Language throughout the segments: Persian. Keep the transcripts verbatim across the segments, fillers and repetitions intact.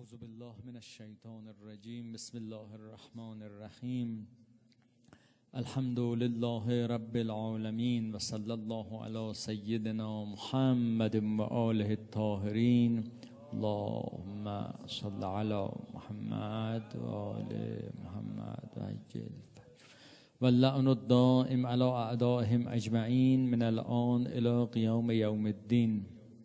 اعوذ بالله من الشیطان الرجیم. بسم الله الرحمن الرحیم. الحمد لله رب العالمین و صلی الله علی سیدنا محمد و آله الطاهرین. اللهم صل علی محمد و آل محمد و عجل واللعن الدائم علی اعدائهم اجمعین من الان الی قیام یوم الدین.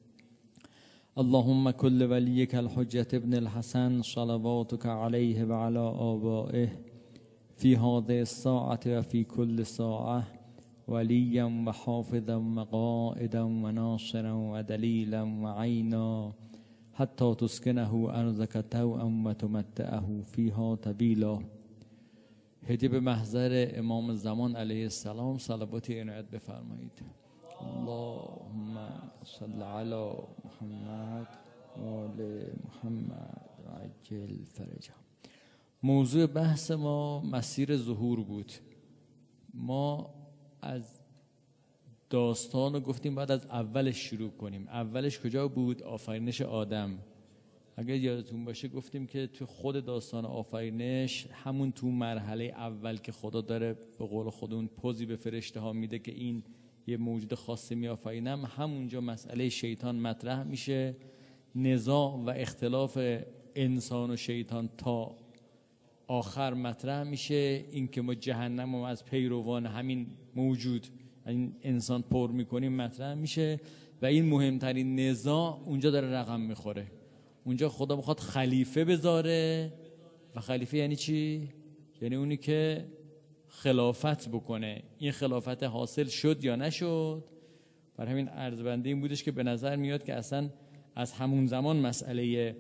اللهم كل وليك الحجة ابن الحسن صلواتك عليه وعلى آبائه في هذه الساعة وفي كل ساعة وليا وحافظا وقائدا وناصرا ودليلا وعينا حتى تسكنه أرضك طوعا وتمتعه فيها طويلا. هدیه به محضر امام زمان علیه السلام صلواتی عنایت بفرمایید. اللهم صل علی محمد و آل محمد و عجل فرجهم. موضوع بحث ما مسیر ظهور بود. ما از داستان رو گفتیم باید از اولش شروع کنیم. اولش کجا بود؟ آفرینش آدم. اگر یادتون باشه گفتیم که تو خود داستان آفرینش همون تو مرحله اول که خدا داره به قول خودمون پوزی به فرشته ها میده که این یه موجود خاصی می آفرینم، همونجا مسئله شیطان مطرح میشه. نزاع و اختلاف انسان و شیطان تا آخر مطرح میشه. این که ما جهنم رو از پیروان همین موجود این انسان پر میکنیم مطرح میشه و این مهمترین نزاع اونجا داره رقم میخوره. اونجا خدا میخواد خلیفه بذاره و خلیفه یعنی چی؟ یعنی اونی که خلافت بکنه. این خلافت حاصل شد یا نشد؟ برای همین عرض این بودش که به نظر میاد که اصلا از همون زمان مسئله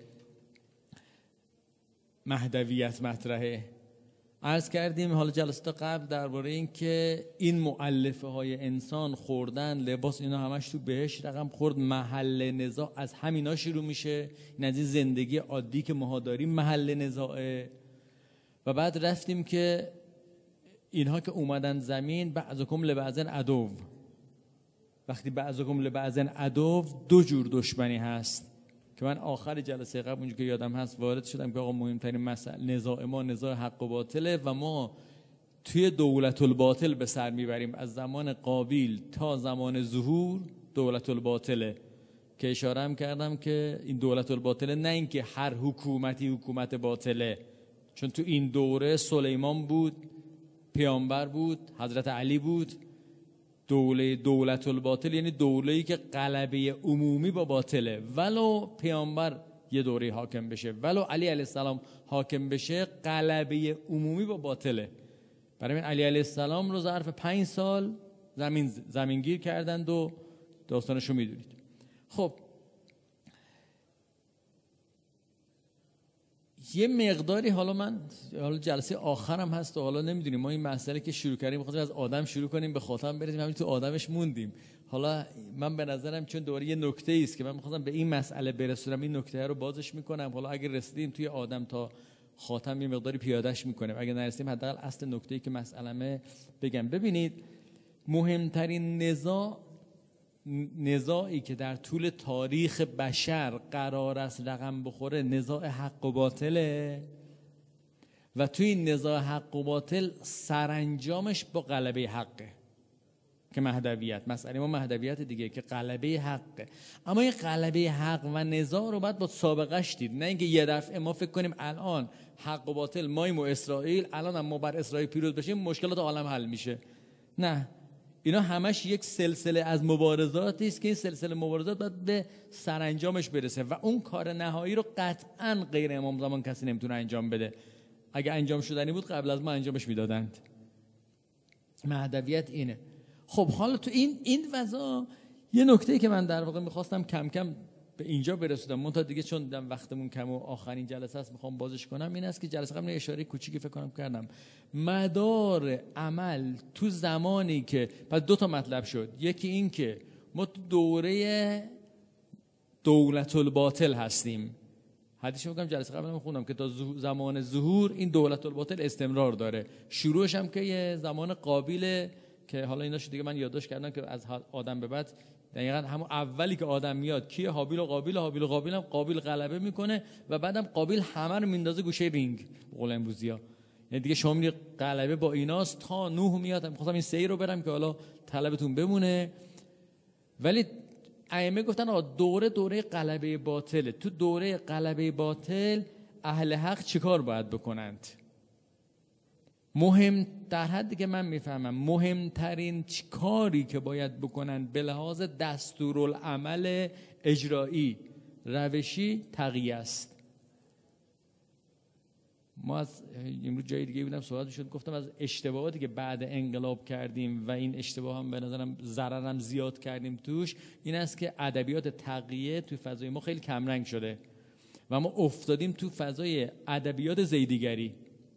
مهدویت مطرحه. عرض کردیم حالا جلسات قبل درباره این که این مؤلفه های انسان، خوردن، لباس، اینا همش تو بهش رقم خورد. محل نزاع از همینا شروع میشه. این از این زندگی عادی که ما داریم محل نزاعه. و بعد رفتیم که اینها که اومدن زمین بعضکم لبعضن عدو. وقتی بعضکم لبعضن عدو، دو جور دشمنی هست که من آخر جلسه قبل اونجا که یادم هست وارد شدم که آقا مهمترین مسئله نزاع ما نزاع حق و باطله و ما توی دولت الباطل به سر میبریم. از زمان قابیل تا زمان ظهور دولت الباطله که اشاره هم کردم که این دولت الباطله نه اینکه هر حکومتی حکومت باطله، چون تو این دوره سلیمان بود، پیامبر بود، حضرت علی بود. دوله دولت الباطل یعنی دوله‌ای که غلبه عمومی با باطله. ولو پیامبر یه دوره حاکم بشه، ولو علی علیه السلام حاکم بشه، غلبه عمومی با باطله. برای این علی علیه السلام رو ظرف پنج سال زمین زمینگیر کردند و داستانشو میدونید. خب یه مقداری حالا من حالا جلسه آخرم هست و حالا نمیدونیم ما این مسئله که شروع کردیم می‌خوایم از آدم شروع کنیم به خاتم برسیم، همین تو آدمش موندیم. حالا من به نظرم چون دوره یه نکته است که من می‌خواستم به این مسئله برسونم، این نکته رو بازش میکنم. حالا اگه رسیدیم توی آدم تا خاتم یه مقداری پیادهش میکنیم، اگه نرسیدیم حداقل اصل نکته‌ای که مسئله‌مه بگم. ببینید مهمترین نزاع نزاعی که در طول تاریخ بشر قرار است رقم بخوره نزاع حق و باطله و توی این نزاع حق و باطل سرانجامش با غلبه حقه که مهدویت. مسئله ما مهدویت دیگه که غلبه حقه. اما این غلبه حق و نزاع رو باید با سابقش دید، نه اینکه یه دفعه ما فکر کنیم الان حق و باطل مایم و اسرائیل، الان هم ما بر اسرائیل پیروز بشیم مشکلات عالم حل میشه. نه، اینا همش یک سلسله از مبارزاتی است که این سلسله مبارزات باید به سرانجامش برسه و اون کار نهایی رو قطعاً غیر امام زمان کسی نمیتونه انجام بده. اگه انجام شدنی بود قبل از ما انجامش میدادند. مهدویت اینه. خب حالا تو این این وضع یه نکته‌ای که من در واقع میخواستم کم کم به اینجا برسونم، منتها دیگه چون دم وقتمون کم و آخرین جلسه است میخوام بازش کنم، این است که جلسه قبل اشاره کوچیکی فکر کنم کردم. مدار عمل تو زمانی که پس دو تا مطلب شد. یکی این که ما تو دوره دولت الباطل هستیم. حدیث میگم جلسه قبل من خوندم که تا زمان ظهور این دولت الباطل استمرار داره. شروعش هم که یه زمان قابیل که حالا ایناشو دیگه من یادداشت کردم که از آدم به بعد دقیقاً همون اولی که آدم میاد کیه؟ هابیل و قابیل. هابیل و قابیل هم قابیل غلبه میکنه و بعدم قابیل همه رو میندازه گوشه رینگ، قول امروزیا. یعنی دیگه شما میری غلبه با ایناست تا نوح میاد. میخواستم این سه رو برم که حالا طلبتون بمونه، ولی ائمه گفتن آقا دوره دوره غلبه باطله. تو دوره غلبه باطل اهل حق چیکار باید بکنند؟ مهم در حدی که من میفهمم مهمترین کاری که باید بکنن به لحاظ دستورالعمل اجرایی روشی تقیه است. ما از امروز جای دیگه بودم صحبت شد، گفتم از اشتباهاتی که بعد انقلاب کردیم و این اشتباه هم به نظرم ضررم زیاد کردیم توش، این است که ادبیات تقیه توی فضای ما خیلی کمرنگ شده و ما افتادیم تو فضای ادبیات زیدیگری.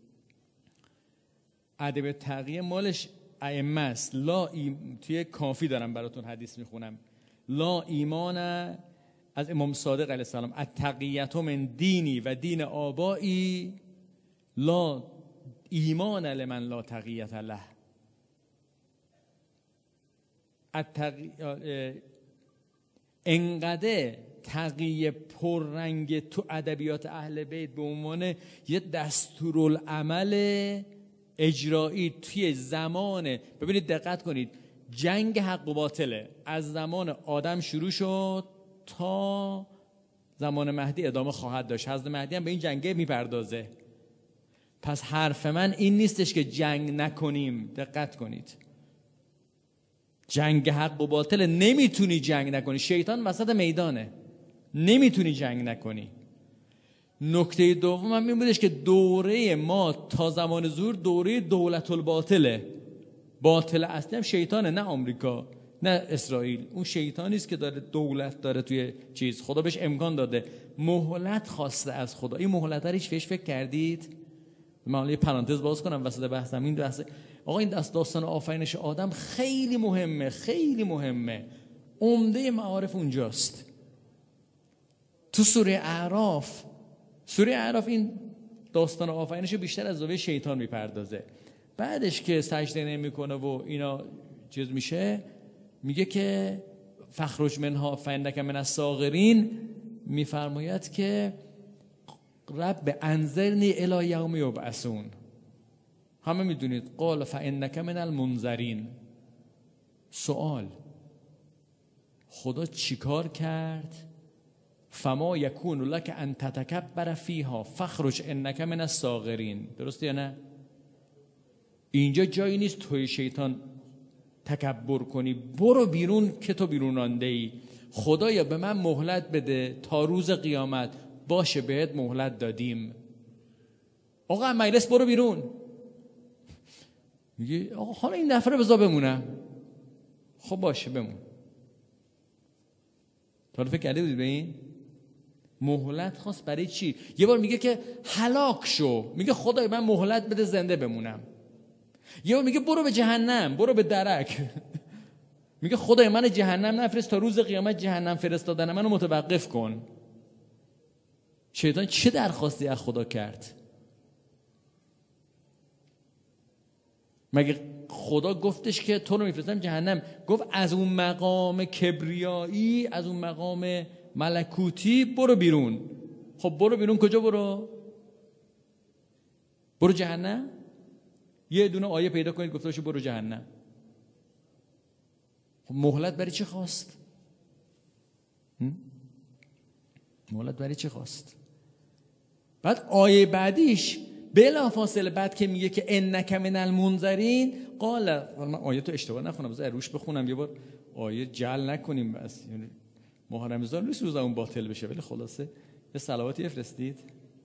ادبیات تقیه مالش ائمه است. لا ایم... توی کافی دارم براتون حدیث میخونم، لا ایمان از امام صادق علیه السلام، التقیة من دینی و دین آبایی، لا ایمان لمن لا تقیة له. التقی... انقدر تقیه پررنگ تو ادبیات اهل بیت به عنوان یه دستورالعمل اجرایی توی زمان، ببینید دقت کنید، جنگ حق و باطله از زمان آدم شروع شد تا زمان مهدی ادامه خواهد داشت. حضرت مهدی هم به این جنگه میپردازه. پس حرف من این نیستش که جنگ نکنیم. دقت کنید، جنگ حق و باطله، نمیتونی جنگ نکنی، شیطان وسط میدانه، نمیتونی جنگ نکنی. نکته دوم هم این بودش که دوره ما تا زمان ظهور دوره دولت الباطله. باطل اصلی هم شیطانه، نه آمریکا نه اسرائیل. اون شیطانی است که داره دولت داره توی چیز. خدا بهش امکان داده، مهلت خواسته از خدا. این مهلت رو هیچ فکر فکر کردید؟ من یه پرانتز باز کنم وسط بحثم. این بحث آقا این دست داستان آفرینش آدم خیلی مهمه، خیلی مهمه. عمده معارف اونجاست. تو سوره اعراف، سوره اعراف این داستان آفرینش رو بیشتر از زاویه شیطان میپردازه. بعدش که سجده نمیکنه و اینا چیز میشه، میگه که فخرج منها فانک من الصاغرین، میفرماید که رب انظرنی الی یوم یبعثون. همه میدونید قال فانک من المنظرین. سوال، خدا چیکار کرد؟ فما یکون لک ان تتکبر فیها فخرج انک من الصاغرین. درسته یا نه؟ اینجا جایی نیست توی شیطان تکبر کنی. برو بیرون که تو بیرون رانده ای. خدایا به من مهلت بده تا روز قیامت. باشه بهت مهلت دادیم. آقا مجلس برو بیرون. میگه آقا حالا این نفره بذار بمونم. خب باشه بمون. تا فکر کرده بودید به این؟ مهلت خواست برای چی؟ یه بار میگه که هلاک شو، میگه خدای من مهلت بده زنده بمونم. یه بار میگه برو به جهنم، برو به درک. میگه خدای من جهنم نفرست تا روز قیامت، جهنم فرستادن منو متوقف کن. شیطان چه درخواستی از خدا کرد؟ مگه خدا گفتش که تو رو میفرستم جهنم؟ گفت از اون مقام کبریایی، از اون مقام ملکوتی برو بیرون. خب برو بیرون کجا برو؟ برو جهنم؟ یه دونه آیه پیدا کنید گفته باشه برو جهنم. خب مهلت برای چی خواست؟ مهلت برای چی خواست؟ بعد آیه بعدیش بلا فاصله بعد که میگه که انک من المنذرین قال، من آیه تو اشتباه نخونم بذار روش بخونم یه بار، آیه جل نکنیم بس، یعنی ماه رمضان نیست روزمون باطل بشه، ولی خلاصه یه صلواتی بفرستید.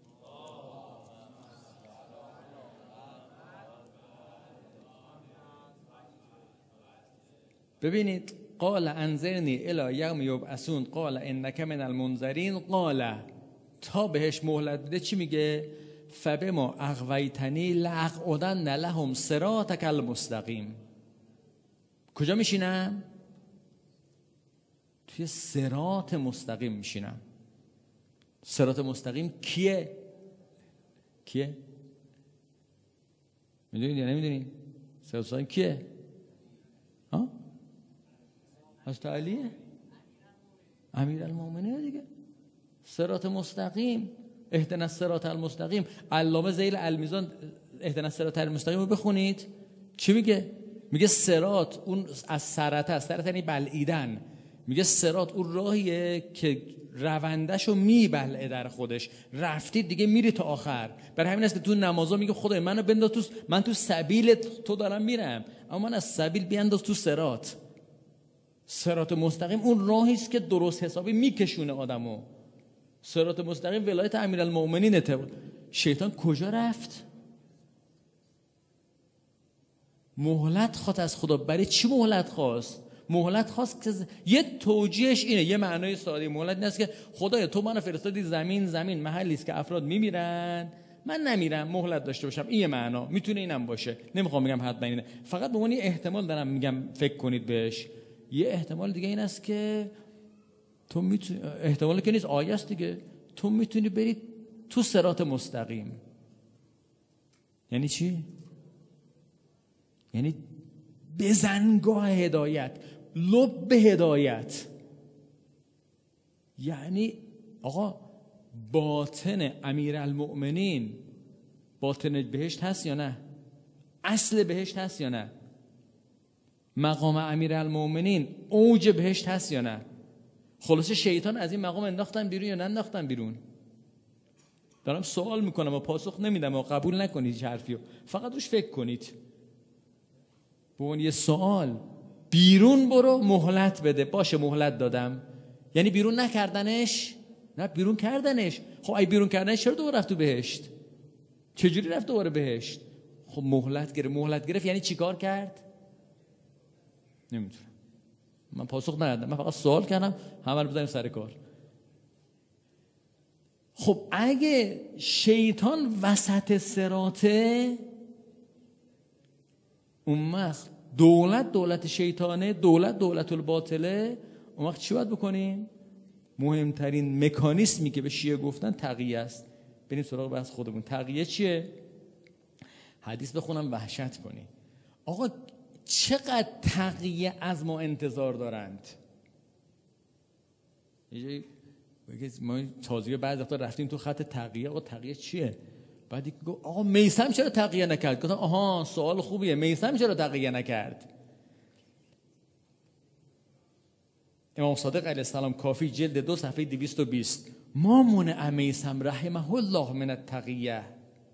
ببینید قال انذرنی الی یوم یبعثون قال انک من المنذرین قال، تا بهش مهلت بده چی میگه؟ فبما اغویتنی لاقعدن لهم صراطک المستقیم. کجا میشینم؟ توی صراط مستقیم میشینم. صراط مستقیم کیه؟ کیه؟ میدونید یا نمیدونید؟ صراط مستقیم کیه؟ ها؟ حضرت علیه؟ امیرالمومنین دیگه. صراط مستقیم، اهدنا الصراط المستقیم. علامه ذیل المیزان اهدنا الصراط المستقیم رو بخونید چی میگه؟ میگه صراط اون از سرت است، سرت یعنی بلعیدن. میگه صراط اون راهیه که روندهشو میبلعه در خودش، رفتید دیگه میری تا آخر. برای همین است که تو نمازا میگه خدای منو بنداز تو، من تو سبیل تو دارم میرم، اما من از سبیل بیانداز تو صراط. صراط مستقیم اون راهی است که درست حسابی میکشونه آدمو. صراط مستقیم ولایت امیرالمومنین. شیطان کجا رفت؟ مهلت خواست از خدا. برای چی مهلت خواست؟ مهلت خواست که یه توجیهش اینه، یه معنای ساده مهلت این است که خدایا تو منو فرستادی زمین، زمین محلی است که افراد میمیرن، من نمیرم، مهلت داشته باشم. این یه معنا میتونه اینم باشه، نمیخوام بگم حتما اینه، فقط به عنوان احتمال دارم میگم فکر کنید بهش. یه احتمال دیگه این است که تو میتونی، احتمالی که نیست، آیه است دیگه، تو میتونی بری تو صراط مستقیم. یعنی چی؟ یعنی بزنگاه هدایت، لب هدایت. یعنی آقا باطن امیرالمؤمنین باطن بهشت هست یا نه؟ اصل بهشت هست یا نه؟ مقام امیرالمؤمنین اوج بهشت هست یا نه؟ خلاصه شیطان از این مقام انداختن بیرون یا نه انداختن بیرون؟ دارم سوال میکنم و پاسخ نمیدم و قبول نکنید هیچ حرفیو، فقط روش فکر کنید. به اون یه سوال، بیرون برو مهلت بده. باشه مهلت دادم، یعنی بیرون نکردنش؟ نه بیرون کردنش. خب ای بیرون کردنش چرا دوباره رفت تو بهشت؟ چجوری رفت دوباره بهشت؟ خب مهلت گرفت. مهلت گرفت یعنی چیکار کرد؟ نمیدونم، من پاسخ ندادم، من فقط سوال کردم، همه رو بزنیم سر کار. خب اگه شیطان وسط صراطه، اون وقت دولت دولت شیطانه، دولت دولت الباطله، اون وقت چی باید بکنیم؟ مهمترین مکانیزمی که به شیعه گفتن تقیه است. بریم سراغ بحث خودمون. تقیه چیه؟ حدیث بخونم وحشت کنی. آقا چقدر تقیه از ما انتظار دارند؟ یه ما تازگی بعضی وقتا رفتیم تو خط تقیه. آقا تقیه چیه؟ بعد یک گفت آقا میثم چرا تقیه نکرد؟ گفتم آها سوال خوبیه، میثم چرا تقیه نکرد؟ امام صادق علیه السلام کافی جلد دو صفحه دویست و بیست، ما منع میثم رحمه الله من التقیه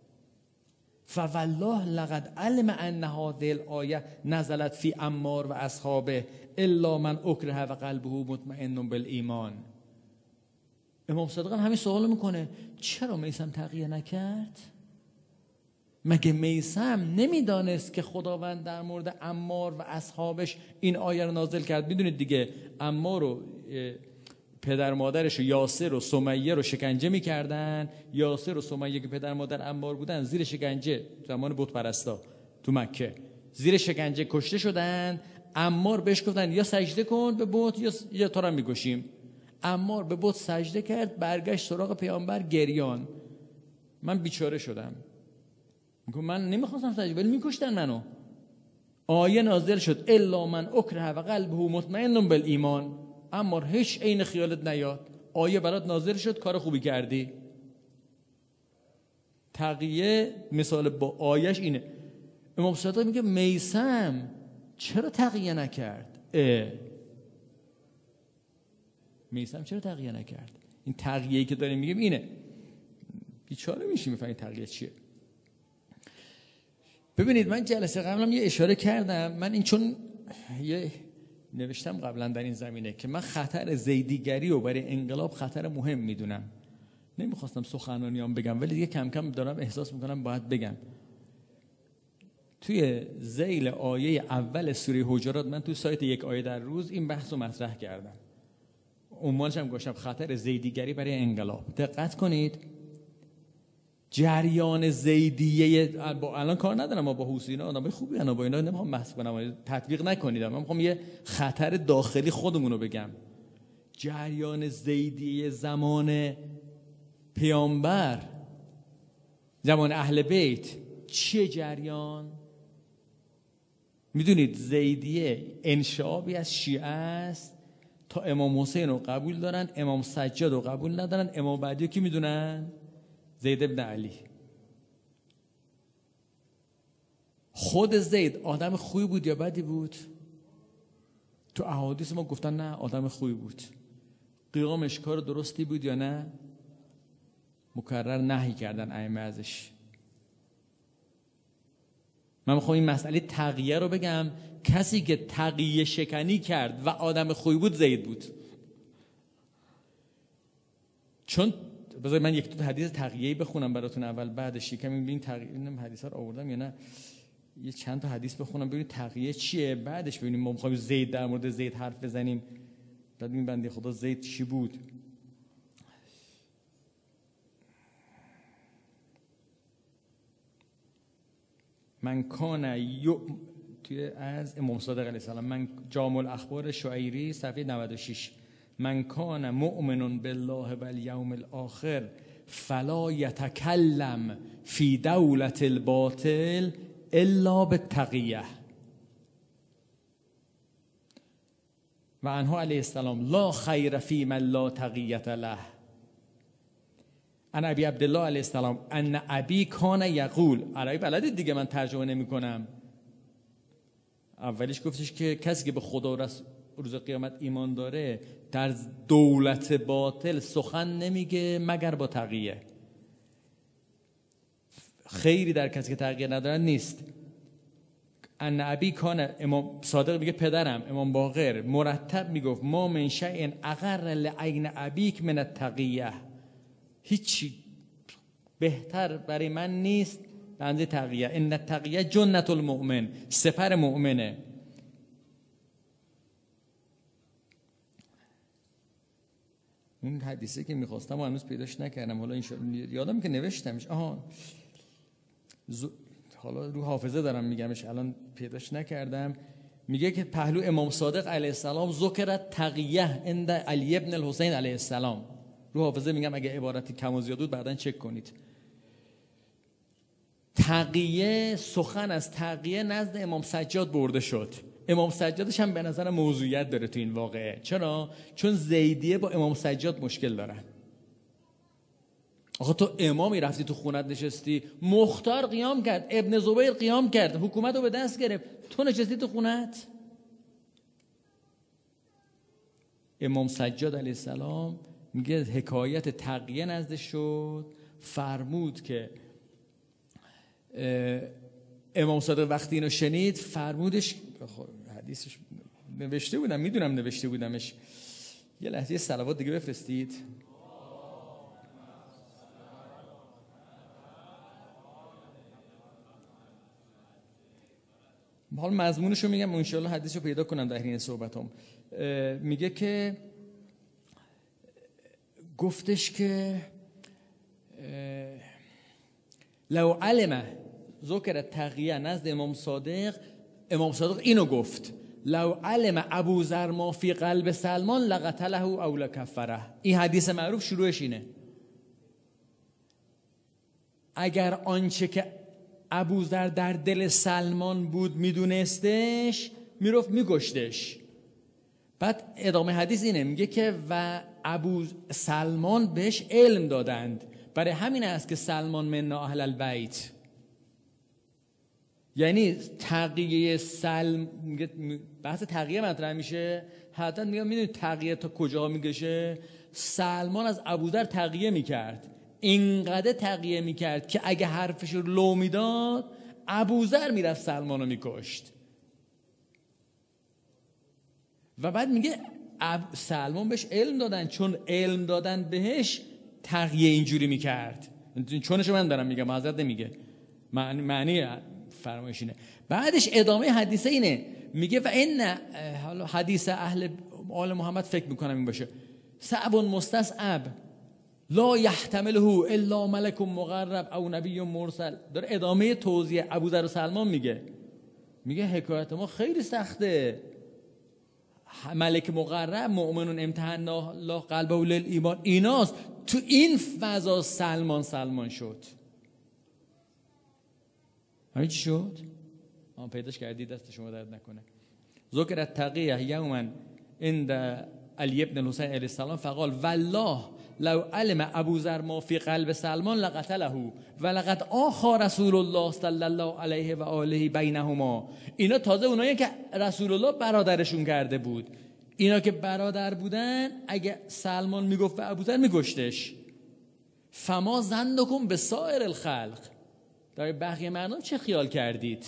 فوالله لقد علم ان هذه الآیه نزلت فی عمار و اصحابه الا من اکره و قلبه مطمئن بالایمان. امام صادق هم همین سوال میکنه چرا میثم تقیه نکرد؟ مگه میثم نمیدانست که خداوند در مورد عمار و اصحابش این آیه رو نازل کرد؟ میدونید دیگه عمار رو پدر مادرش و یاسر و سمیه رو شکنجه میکردن. یاسر و سمیه که پدر مادر عمار بودن زیر شکنجه زمان بت پرستا تو مکه زیر شکنجه کشته شدن. عمار بهش گفتن یا سجده کن به بت یا یا تو رو میکشیم. عمار به بت سجده کرد، برگشت سراغ پیامبر گریان، من بیچاره شدم، میگم من نمیخواستم سجده ولی میکشتن منو. آیه نازل شد الا من اکره و قلبه مطمئن بالایمان. عمار هیچ عین خیالت نیاد، آیه برات نازل شد، کار خوبی کردی. تقیه مثال با آیهش اینه. امام صادق میگه میثم چرا تقیه نکرد؟ اه میثم چرا تقیه نکرد؟ این تقیه‌ای که داریم میگیم اینه. بیچاره میشی میفهمی تقیه چیه. ببینید من جلسه قبلم یه اشاره کردم، من این چون یه نوشتم قبلا در این زمینه که من خطر زیدیگری رو برای انقلاب خطر مهم میدونم. نمیخواستم سخنرانیام بگم ولی دیگه کم کم دارم احساس میکنم باید بگم. توی ذیل آیه اول سوره حجرات من توی سایت یک آیه در روز این بحث رو مطرح کردم. عنوانش هم گذاشتم خطر زیدیگری برای انقلاب. دقت کنید جریان زیدیه با الان کار ندارم، ما با حسینه آدمای خوبی انا با اینا نمیخوام بحث کنم، تطبیق نکنید، من میخوام یه خطر داخلی خودمون رو بگم. جریان زیدیه زمان پیامبر، زمان اهل بیت چیه جریان؟ میدونید زیدیه انشابی از شیعه است. تا امام حسین رو قبول دارن، امام سجاد رو قبول ندارن. امام بعدی کی میدونن؟ زید ابن علی. خود زید آدم خوبی بود یا بدی بود؟ تو احادیث ما گفتن نه آدم خوبی بود. قیامش کار درستی بود یا نه؟ مکرر نهی کردن ائمه ازش. من میخوام این مسئله تقیه رو بگم. کسی که تقیه شکنی کرد و آدم خوبی بود زید بود. چون بذار من یک دو حدیث تقیه‌ای بخونم براتون اول، بعدش یکم ببین تقیه این حدیثا رو آوردم یا نه. یه چند تا حدیث بخونم ببینید تقیه چیه، بعدش ببینیم ما میخوایم زید در مورد زید حرف بزنیم. بعد این بنده خدا زید چی بود. من کان یو توی از امام صادق علیه السلام، من جامع الاخبار شعیری صفحه نود و شش، من کان مؤمن بالله و الیوم الاخر فلا یتکلم فی دولت الباطل الا بالتقیه. و عنه علیه السلام لا خیر فی من لا تقیة له. انا ابی عبدالله علیه السلام ان ابی کان یقول. عربی بلدید دیگه، من ترجمه نمی کنم. اولیش گفتش که کسی که به خدا و روز قیامت ایمان داره در دولت باطل سخن نمیگه مگر با تقیه. خیری در کسی که تقیه ندارن نیست. ان ابی کان، امام صادق میگه پدرم امام باقر مرتب میگفت ما من شیء اقر لعین ابیک من التقیه. هیچی بهتر برای من نیست بنده تقیه. ان التقیه جنت المؤمن، سپر مؤمنه. اون حدیثی که میخواستم و هنوز پیداش نکردم، حالا انشاءالله یادم که نوشتمش. آها ز... حالا رو حافظه دارم میگمش، الان پیداش نکردم. میگه که پهلو امام صادق علیه السلام ذکرت تقیه عند علی ابن الحسین علیه السلام. رو حافظه میگم، اگه عبارتی کم و زیاد بود بعداً چک کنید. تقیه، سخن از تقیه نزد امام سجاد برده شد. امام سجادش هم به نظر موضوعیت داره تو این واقعه. چرا؟ چون زیدیه با امام سجاد مشکل دارن. آخه تو امامی رفتی تو خونت نشستی، مختار قیام کرد، ابن زبیر قیام کرد، حکومت رو به دست گرفت، تو نشستی تو خونت. امام سجاد علیه السلام میگه حکایت تقیه نزدش شد، فرمود که امام صادق وقتی اینو شنید فرمودش، حدیثش نوشته بودم، میدونم نوشته بودمش، یه لحظه صلوات دیگه بفرستید. حالا مضمونشو میگم ان شاء الله حدیثو پیدا کنم در این صحبتام. میگه که گفتش که لو علم ذکر تقیه نزد امام صادق، امام صادق اینو گفت لو علم ابو ذر ما فی قلب سلمان لقتله او لکفره. این حدیث معروف شروعش اینه. اگر آنچه که ابو ذر در دل سلمان بود میدونستش میرفت میگشتش. بعد ادامه حدیث اینه، میگه که و ابو سلمان بهش علم دادند، برای همین است که سلمان من اهل البیت. یعنی تقیه سلم، بحث تقیه مطرح میشه، حتی میگه میدونید تقیه تا کجا میگشه؟ سلمان از ابوذر تقیه میکرد، اینقدر تقیه میکرد که اگه حرفش رو لو میداد ابوذر میرفت سلمان رو میکشت. و بعد میگه سلمان بهش علم دادن، چون علم دادن بهش تقیه اینجوری میکرد. چونشو من دارم میگم، معذرت نمیگه، معنی معنی فرمایش اینه. بعدش ادامه حدیثه اینه، میگه و این حالا حدیث اهل آل محمد فکر میکنم این باشه، صعب مستصعب لا یحتمله الا ملک مقرب او نبی مرسل. داره ادامه توضیح ابوذر و سلمان میگه، میگه حکایت ما خیلی سخته، ملک مقرب مؤمنون امتحان الله قلبه للایمان ایناست، تو این فضا سلمان سلمان شد. همین چی شد؟ آن پیداش کردی، دست شما درد نکنه. ذکر التقیه یوما عند علی ابن الحسین علیه السلام فقال والله لو علم ابو ذر ما فی قلب سلمان لقتله ولقد آخى رسول الله صلی الله علیه و آله بینهما. اینا تازه اونایی که رسول الله برادرشون کرده بود، اینا که برادر بودن اگه سلمان میگفت به ابوذر میگشتش. فما ظنکم به سایر الخلق، در بقیه مردم چه خیال کردید؟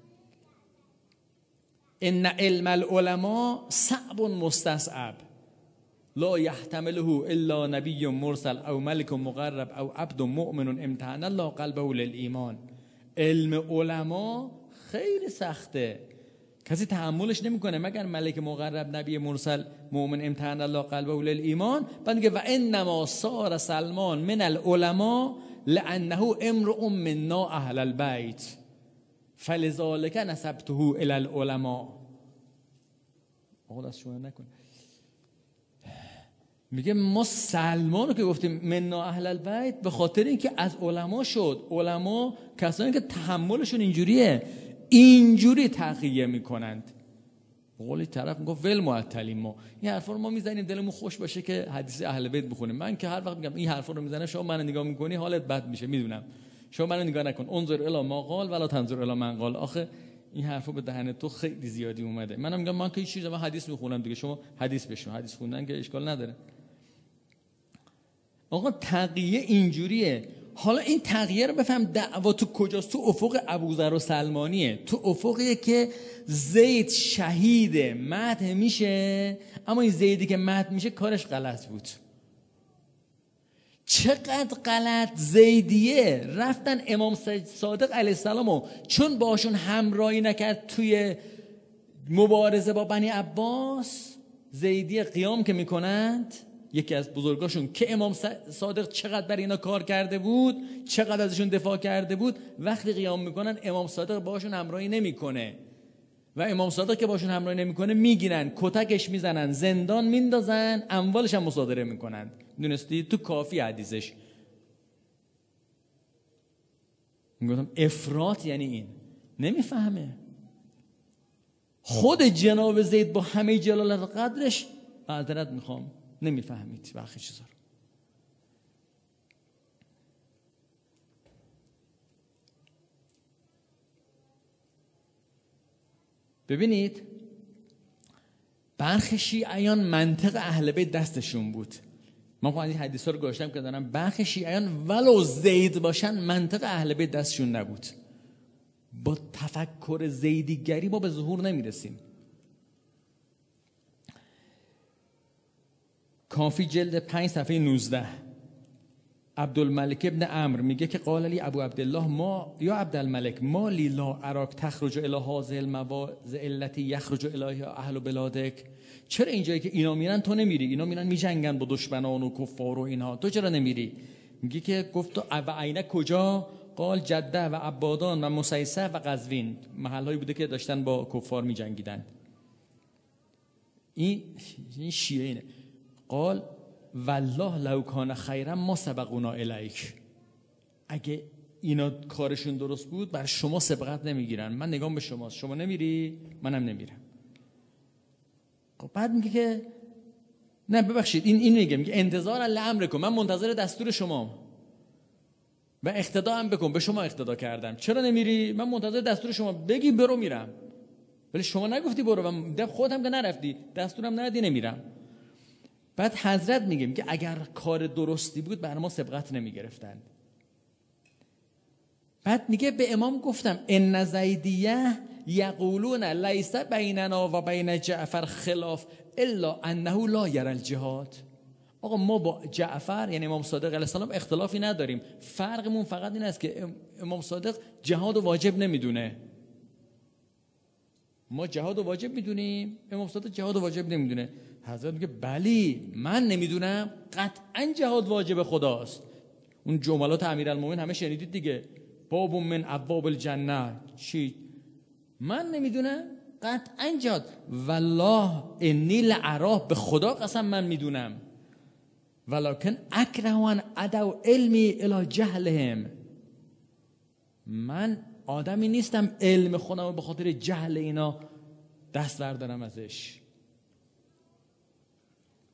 ان علم العلماء صعب مستصعب لا یحتمله الا نبی مرسل او ملک مقرب او عبد مؤمن امتحن الله قلبه للایمان. علم علما خیلی سخته، کسی تحملش نمیکنه مگر ملک مقرب، نبی مرسل، مؤمن امتحن الله قلبه للایمان. بعد میگه و انما صار سلمان من العلماء لانه امرؤ منا اهل البیت فلذلك نسبته الى العلماء. آقا دست شما نکن. میگه ما سلمان رو که گفتیم منا اهل البیت به خاطر اینکه از علما شد. علما کسانی که تحملشون اینجوریه، اینجوری تقیه میکنند. قولی طرف میگفت ول معطلیم، ما این حرفا رو ما میزنیم دلمون خوش باشه که حدیث اهل بیت بخونیم. من که هر وقت میگم این حرفا رو میزنم، شما منو نگاه میکنی حالت بد میشه، میدونم. شما منو نگاه نکن، انظر الی ما قال ولا تنظر الی من قال. آخه این حرفا به دهن تو خیلی زیادی اومده. منم میگم من که هیچ چیزی، من حدیث میخونم دیگه، شما حدیث بشنو. حدیث خوندن که اشکال نداره. آقا تقیه اینجوریه. حالا این تقیه رو بفهم دعوا تو کجاست؟ تو افق ابوذر و سلمانیه، تو افقیه که زید شهید مدح میشه، اما این زیدی که مدح میشه کارش غلط بود. چقدر غلط زیدیه. رفتن امام صادق علیه السلام و چون باشون همراهی نکرد توی مبارزه با بنی عباس، زیدیه قیام که میکنند، یکی از بزرگاشون که امام صادق چقدر بر اینا کار کرده بود، چقدر ازشون دفاع کرده بود، وقتی قیام میکنن امام صادق باشون همراهی نمیکنه و امام صادق که باشون همراهی نمیکنه میگیرن، کتکش میزنن، زندان میندازن، اموالش هم مصادره میکنن. دونستی؟ تو کافی حدیثش میگفتم افراط یعنی این. نمیفهمه. خود جناب زید با همه جلالت قدرش، معذرت میخوام، نمیفهمید برخی چیزا رو. ببینید برخی شیعیان منطق اهل بیت دستشون بود. من خواهد این حدیث ها رو گاشتم که دارم برخی شیعیان ولو زید باشن منطق اهل بیت دستشون نبود. با تفکر زیدیگری ما به ظهور نمیرسیم. کافی جلد پنج صفحه نوزده، عبدالملک ابن عمرو میگه که قال لی ابو عبدالله ما یا عبدالملک ما لی لا اراک تخرج الی هذه المواضع التي یخرج الیها اهل بلادک. چرا اینجایی که اینا میرن تو نمیری؟ اینا میرن میجنگن با دشمنان و کفار و اینها، تو چرا نمیری؟ میگه که گفت و عینه کجا؟ قال جده و عبادان و مسیسه و قزوین، محلهایی بوده که داشتن با کفار میجنگیدن. این این شیعه اینه. قال والله لو کان خیرا ما سبقونا الیک. اگه اینا کارشون درست بود بر شما سبقت نمیگیرن. من نگام به شماست، شما نمیری منم نمیرم. خب بعد میگه که نه ببخشید این این میگه میگه انتظار الامرکم، من منتظر دستور شما و اقتدا هم بکن، به شما اقتدا کردم. چرا نمیری؟ من منتظر دستور شما، بگی برو میرم، ولی شما نگفتی برو و خودم که نرفتی، دستورم ندادی نمیرم. بعد حضرت میگه میگه اگر کار درستی بود بر ما سبقت نمیگرفتند. بعد میگه به امام گفتم ان زیدیه یقولون لیس بیننا و بین جعفر خلاف الا انه لا یری الجهاد. آقا ما با جعفر یعنی امام صادق علیه السلام اختلافی نداریم، فرقمون فقط این است که امام صادق جهاد واجب نمیدونه. ما جهاد واجب میدونیم، امام صادق جهاد واجب نمیدونه. حضرت میگه بلی من نمیدونم، قطعا جهاد واجب خداست. اون جملات امیرالمومنین همه شنیدید دیگه، باب من ابواب الجنه. چی؟ من نمیدونم، قطعا جهاد. والله انی لاراه، به خدا قسم من میدونم. ولکن اکره ان ادعو علمی الی جهلهم. من آدمی نیستم علم خودم به خاطر جهل اینا دست بردارم ازش.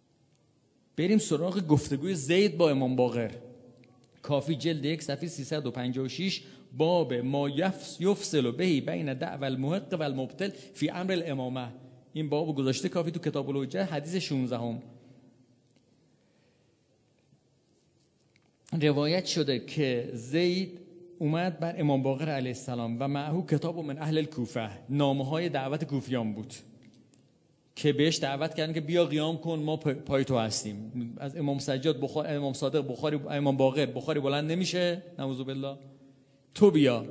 بریم سراغ گفتگوی زید با امام باقر. کافی جلد یک صفحه سیصد و پنجاه و شش، باب ما یفصل بهی بین دعوی المحق و المبطل فی امر الامامه. این باب گذاشته کافی تو کتاب الحجه حدیث شانزده هم. روایت شده که زید اومد بر امام باقر علیه السلام و معهو کتاب من اهل الکوفه، نامه های دعوت کوفیان بود که بهش دعوت کردن که بیا قیام کن، ما پای تو هستیم. از امام سجاد بخاری، امام صادق بخاری، امام باقر بخاری بلند نمیشه، نعوذ بالله، تو بیا.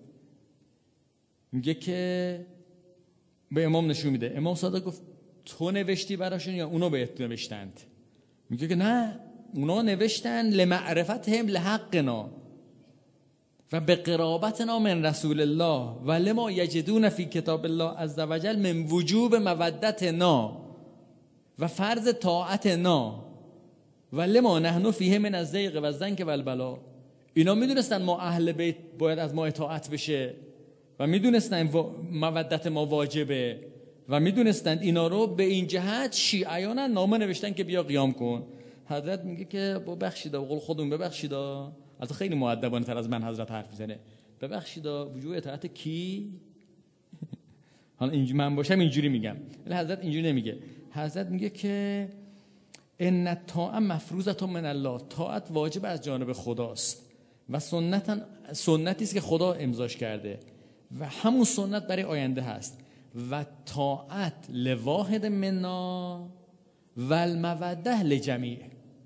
میگه که به امام نشون میده. امام صادق گفت تو نوشتی براشون یا اونا بهت نوشتند؟ میگه که نه، اونا نوشتن لمعرفتهم لحقنا و به قرابتنا من رسول الله و لما یجدون فی کتاب الله عز وجل من وجوب مودتنا و فرض طاعتنا و لما نحن فیه من الزیغ و الزنک و البلا. اینا میدونستن ما اهل بیت باید از ما اطاعت بشه و میدونستن مودت ما واجبه و میدونستن اینا رو به این جهت شیعیان نامه نوشتن که بیا قیام کن. حضرت میگه که ببخشید، بقول خودمون ببخشید، البته خیلی مؤدبانه تر از من حضرت حرف میزنه، ببخشید وجوه اطاعت کی؟ حالا اینجوری من باشم اینجوری میگم، ولی حضرت اینجوری نمیگه. حضرت میگه که ان الطاعه مفروضه من الله، طاعت واجب از جانب خداست و سنتا سنتی است که خدا امضاش کرده و همون سنت برای آینده هست و طاعت لواحد منا و الموده لجمیع.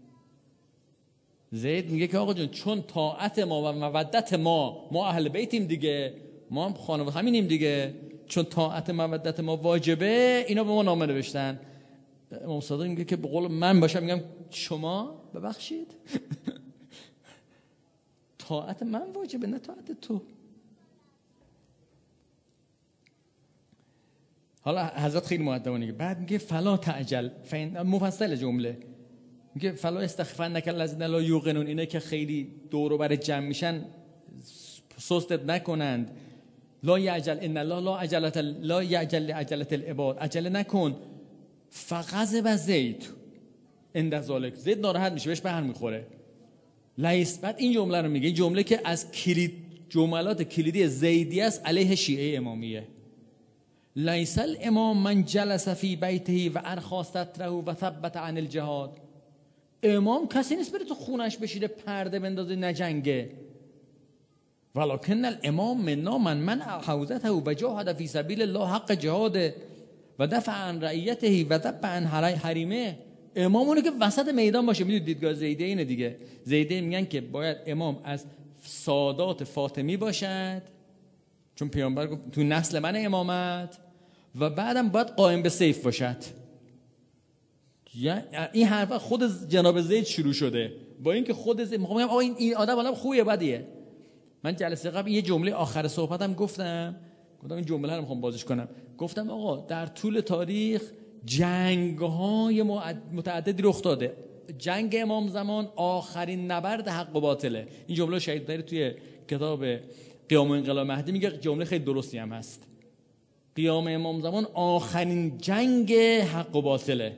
زید میگه که آقا جون چون طاعت ما و مودت ما، ما اهل بیتیم دیگه، ما هم خانواده همینیم دیگه، چون طاعت مودت ما واجبه، اینا به ما نامه نوشتن. امام صادق میگه که به قول من باشم میگم شما ببخشید طاعت من واجبه نه طاعت تو. حالا حضرت خیلی مؤدبانه میگه، بعد میگه فلا تعجل، مفصل جمله میگه فلا استخفنک الذین لا یوقنون، اینه که خیلی دور و بر جمع میشن سستت نکنند. لا یعجل ان الله لا عجلت لا یعجل عجلت العباد، عجله نکن. فغضب زید عند ذلک، زید ناراحت میشه، بهش بر میخوره. لیس، بعد این جمله رو میگه، این جمله که از کلید جملات کلیدی زیدی است علیه شیعه امامیه. لیس الامام من جلس فی بیته و ارخا ستره و ثبت عن الجهاد. امام کسی نیست بره تو خونش بشیره پرده بندازه نجنگه. ولکن الامام منا من من حوزته و جاهد فی سبیل الله حق جهاده و دفع عن رعیته و دفع عن حریمه. امام اونه که وسط میدان باشه. میدونید دیدگاه زیده اینه دیگه. زیده میگن که باید امام از سادات فاطمی باشد، چون پیامبر گفت تو نسل من امامت، و بعدم باید قائم به سیف باشد. این حرفا خود جناب زید شروع شده، با اینکه خود زید میگم آقا این آدم آدم خوبه بدیه. من جلسه قبل یه جمله آخر صحبتم گفتم گفتم این جمله رو میخوام بازش کنم. گفتم آقا در طول تاریخ جنگ‌های متعددی رخ داده. جنگ امام زمان آخرین نبرد حق و باطله. این جمله شهید داری توی کتاب قیام انقلاب مهدی، میگه جمله خیلی درستی هم هست. قیام امام زمان آخرین جنگ حق و باطله.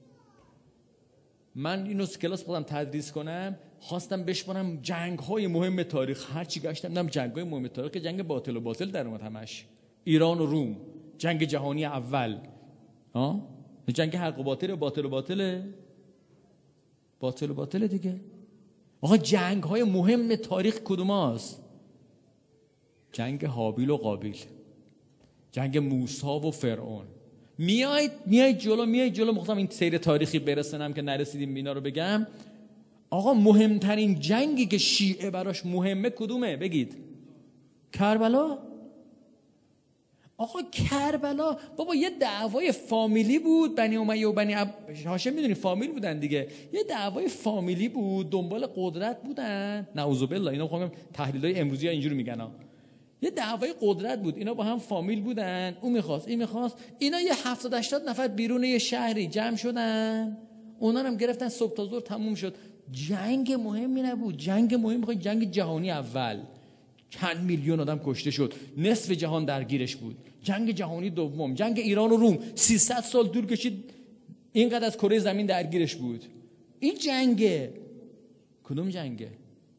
من اینو کلاس خودم تدریس کنم، خواستم بشمارم جنگ‌های مهم تاریخ، هر چی گشتم دیدم جنگ‌های مهم تاریخ که جنگ باطل و باطل در اومد همش. ایران و روم، جنگ جهانی اول، ها؟ جنگ حق و باطل و باطل و باطله. باطل و باطله دیگه. آقا جنگ‌های مهم تاریخ کدوماست؟ جنگ هابیل و قابیل، جنگ موسی و فرعون. میاید میاید جلو میاید جلو مخاطب این سیر تاریخی برسنم که نرسیدیم اینا رو بگم. آقا مهمترین جنگی که شیعه براش مهمه کدومه بگید؟ کربلا. آقا کربلا بابا یه دعوای فامیلی بود، بنی امیه و بنی هاشم میدونی فامیل بودن دیگه، یه دعوای فامیلی بود، دنبال قدرت بودن. نعوذ بالله، اینا میخوام تحلیلای امروزی ها اینجوری میگن ها. یه دعوای قدرت بود، اینا با هم فامیل بودن، اون میخواست این میخواست، اینا یه هفتاد هشتاد نفر بیرون یه شهری جمع شدن، اونا هم گرفتن، صبح تا ظهر تموم شد. جنگ مهمی نبود، جنگ مهم میخواد جنگ جهانی اول، چند میلیون آدم کشته شد، نصف جهان درگیرش بود. جنگ جهانی دوم، جنگ ایران و روم، سیصد سال طول کشید، اینقدر از کره زمین درگیرش بود. این جنگه. کدوم جنگه؟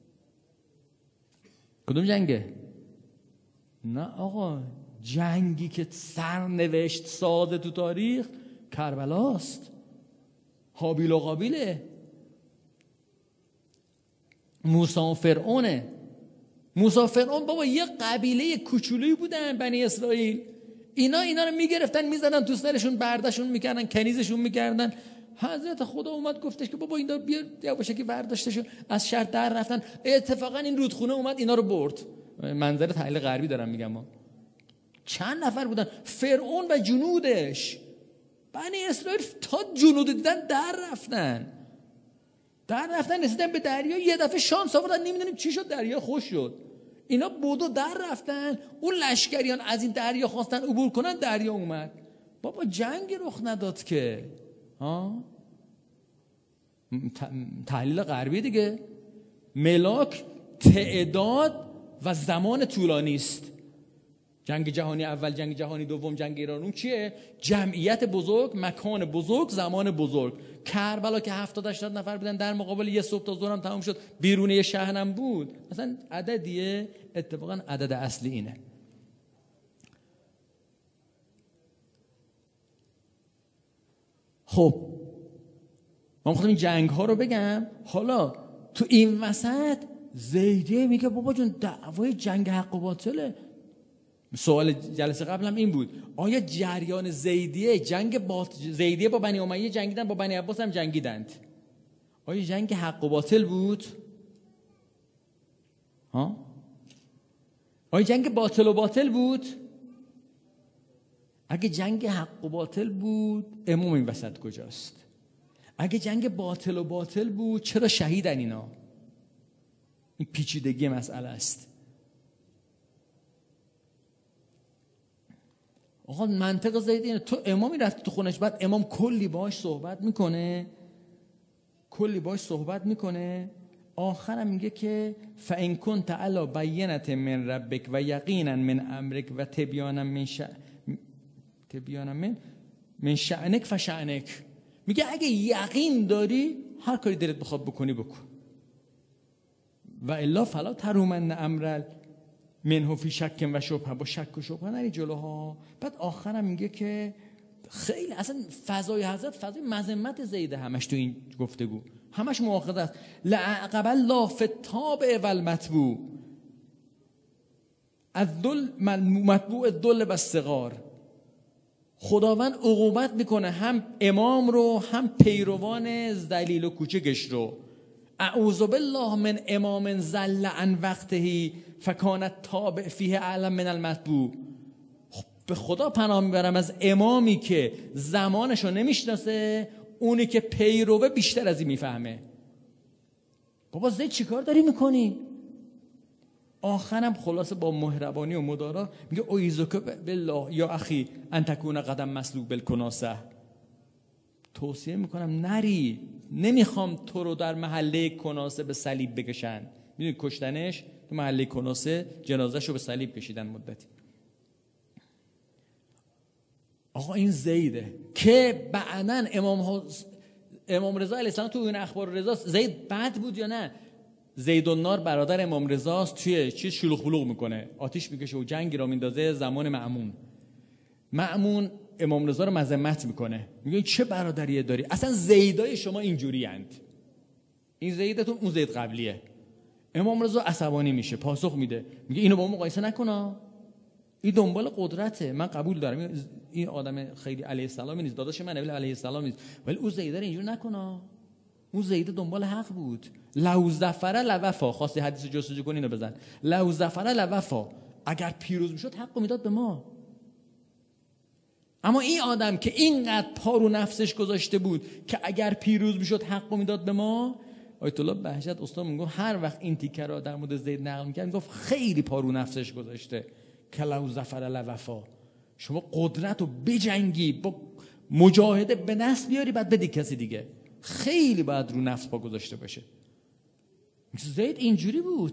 کدوم جنگه؟ نه آقا، جنگی که سرنوشت ساده تو تاریخ کربلاست، هابیل و قابیله، موسی و فرعونه. موسی و فرعون بابا یه قبیله کوچولویی بودن، بنی اسرائیل. اینا اینا رو میگرفتن میزدن تو سرشون، برداشتشون میکردن، کنیزشون میکردن. حضرت خدا اومد گفتش که بابا اینا بیا یواشکی برداشتشون از شهر در رفتن. اتفاقا این رودخونه اومد اینا رو برد. منظر تحلیل غربی دارم میگم ما. چند نفر بودن؟ فرعون و جنودش. بنی اسرائیل تا جنود دیدن در رفتن. در رفتن رسیدن به دریا، یه دفعه شانس آوردن، نمیدونیم چی شد، دریا خوش شد. اینا بودو در رفتن، اون لشکریان از این دریا خواستن عبور کنن، دریا اومد. بابا جنگ رخ نداد که. ها؟ تحلیل غربی دیگه. ملاک تعداد و زمان طولانی است. جنگ جهانی اول، جنگ جهانی دوم، جنگ ایران روم چیه؟ جمعیت بزرگ، مکان بزرگ، زمان بزرگ. کربلا که هفتاد هشتاد نفر بودن، در مقابل یه صبح تا ظهر هم تموم شد، بیرون یه شهرم بود. مثلا عددیه، اتفاقا عدد اصلی اینه. خب من خودم این جنگ ها رو بگم. حالا تو این وسط زیدیه میگه بابا جون دعوای جنگ حق و باطله. سوال جلسه قبلم این بود، آیا جریان زیدیه جنگ باط... زیدیه با بنی امیه جنگیدن، با بنی عباس هم جنگیدند، آیا جنگ حق و باطل بود؟ ها؟ آیا جنگ باطل و باطل بود؟ اگه جنگ حق و باطل بود، امام این وسط کجاست؟ اگه جنگ باطل و باطل بود، چرا شهیدن اینا؟ این پیچیدگی مسئله است. آقا منطق زید اینه، تو امامی رفتی تو خونش، بعد امام کلی باهاش صحبت میکنه، کلی باهاش صحبت میکنه، آخرم میگه که فَإِن كُنْتَ عَلَى بَيِّنَةٍ مِّن رَبِّكَ وَيَقِينًا مِّنْ أَمْرِكَ وَتِبْيَانًا مِّن شَأْنِكَ تبیانا من من شأنک فشأنک. میگه اگه یقین داری هر کاری دلت بخواد بکنی بکن، و الا فلا ترومن امر منه فی شک و شبهه، با شک و شبهه نری جلوها. بعد آخرم میگه که خیلی اصلا فضای حضرت فضای مذمت زیده، همش تو این گفتگو همش مؤاخذه است. لعقب الله فی التابع و المتبوع، الذل متبوع الذل و الصغار. خداوند عقوبت میکنه هم امام رو هم پیروان ذلیل و کوچکش رو. اعوذ بالله من امام ذل عن وقته فکانت تابع فیه اعلم من المتبوع. به خدا پناه میبرم از امامی که زمانش رو نمیشناسه، اونی که پیروه بیشتر از این میفهمه. بابا زید چی کار داری میکنی؟ آخرم خلاصه با مهربانی و مدارا میگه اویزک بالله یا اخی ان تکون قدم مسلوب بالکناسه. توصیه میکنم نری، نمیخوام تو رو در محله کناسه به صلیب بکشن. میدونی کشتنش تو محله کناسه، جنازه‌شو به صلیب کشیدن مدتی. آقا این زیده که بعدن امام امام رضا علیه السلام تو این اخبار رضا، زید بد بود یا نه؟ زید النار برادر امام رضاست، توی چیز شلوغ بلوغ میکنه، آتیش میکشه و جنگی را میندازه زمان مأمون. مأمون امام رضا رو مذمت میکنه، میگه چه برادریه داری؟ اصلا زیدای شما اینجوری اند، این زیدتون اون زید قبلیه. امام رضا عصبانی میشه، پاسخ میده، میگه اینو با ما مقایسه نکن، این دنبال قدرته. من قبول دارم این آدم خیلی علیه السلامی نیست، داداش من علیه السلام نیست، ولی اون زیده رو اینجوری نکن. اون زیده دنبال حق بود. لو ظفر لوفا، خواستی حدیث جستجو کنی اینو بزن. لو ظفر لوفا، اگر پیروز میشد حقو میداد به ما. اما این آدم که اینقدر پا رو نفسش گذاشته بود که اگر پیروز میشد حقو میداد به ما، آیت الله بهجت استاد میگه هر وقت این تیکه رو در مورد زید نقل می‌کرد میگفت خیلی پا رو نفسش گذاشته. که لو ظفر لوفا، شما قدرت رو بجنگی، با مجاهده به دست بیاری، بعد بدی کسی دیگه، خیلی باید رو نفس پا گذاشته باشه. زید اینجوری بود.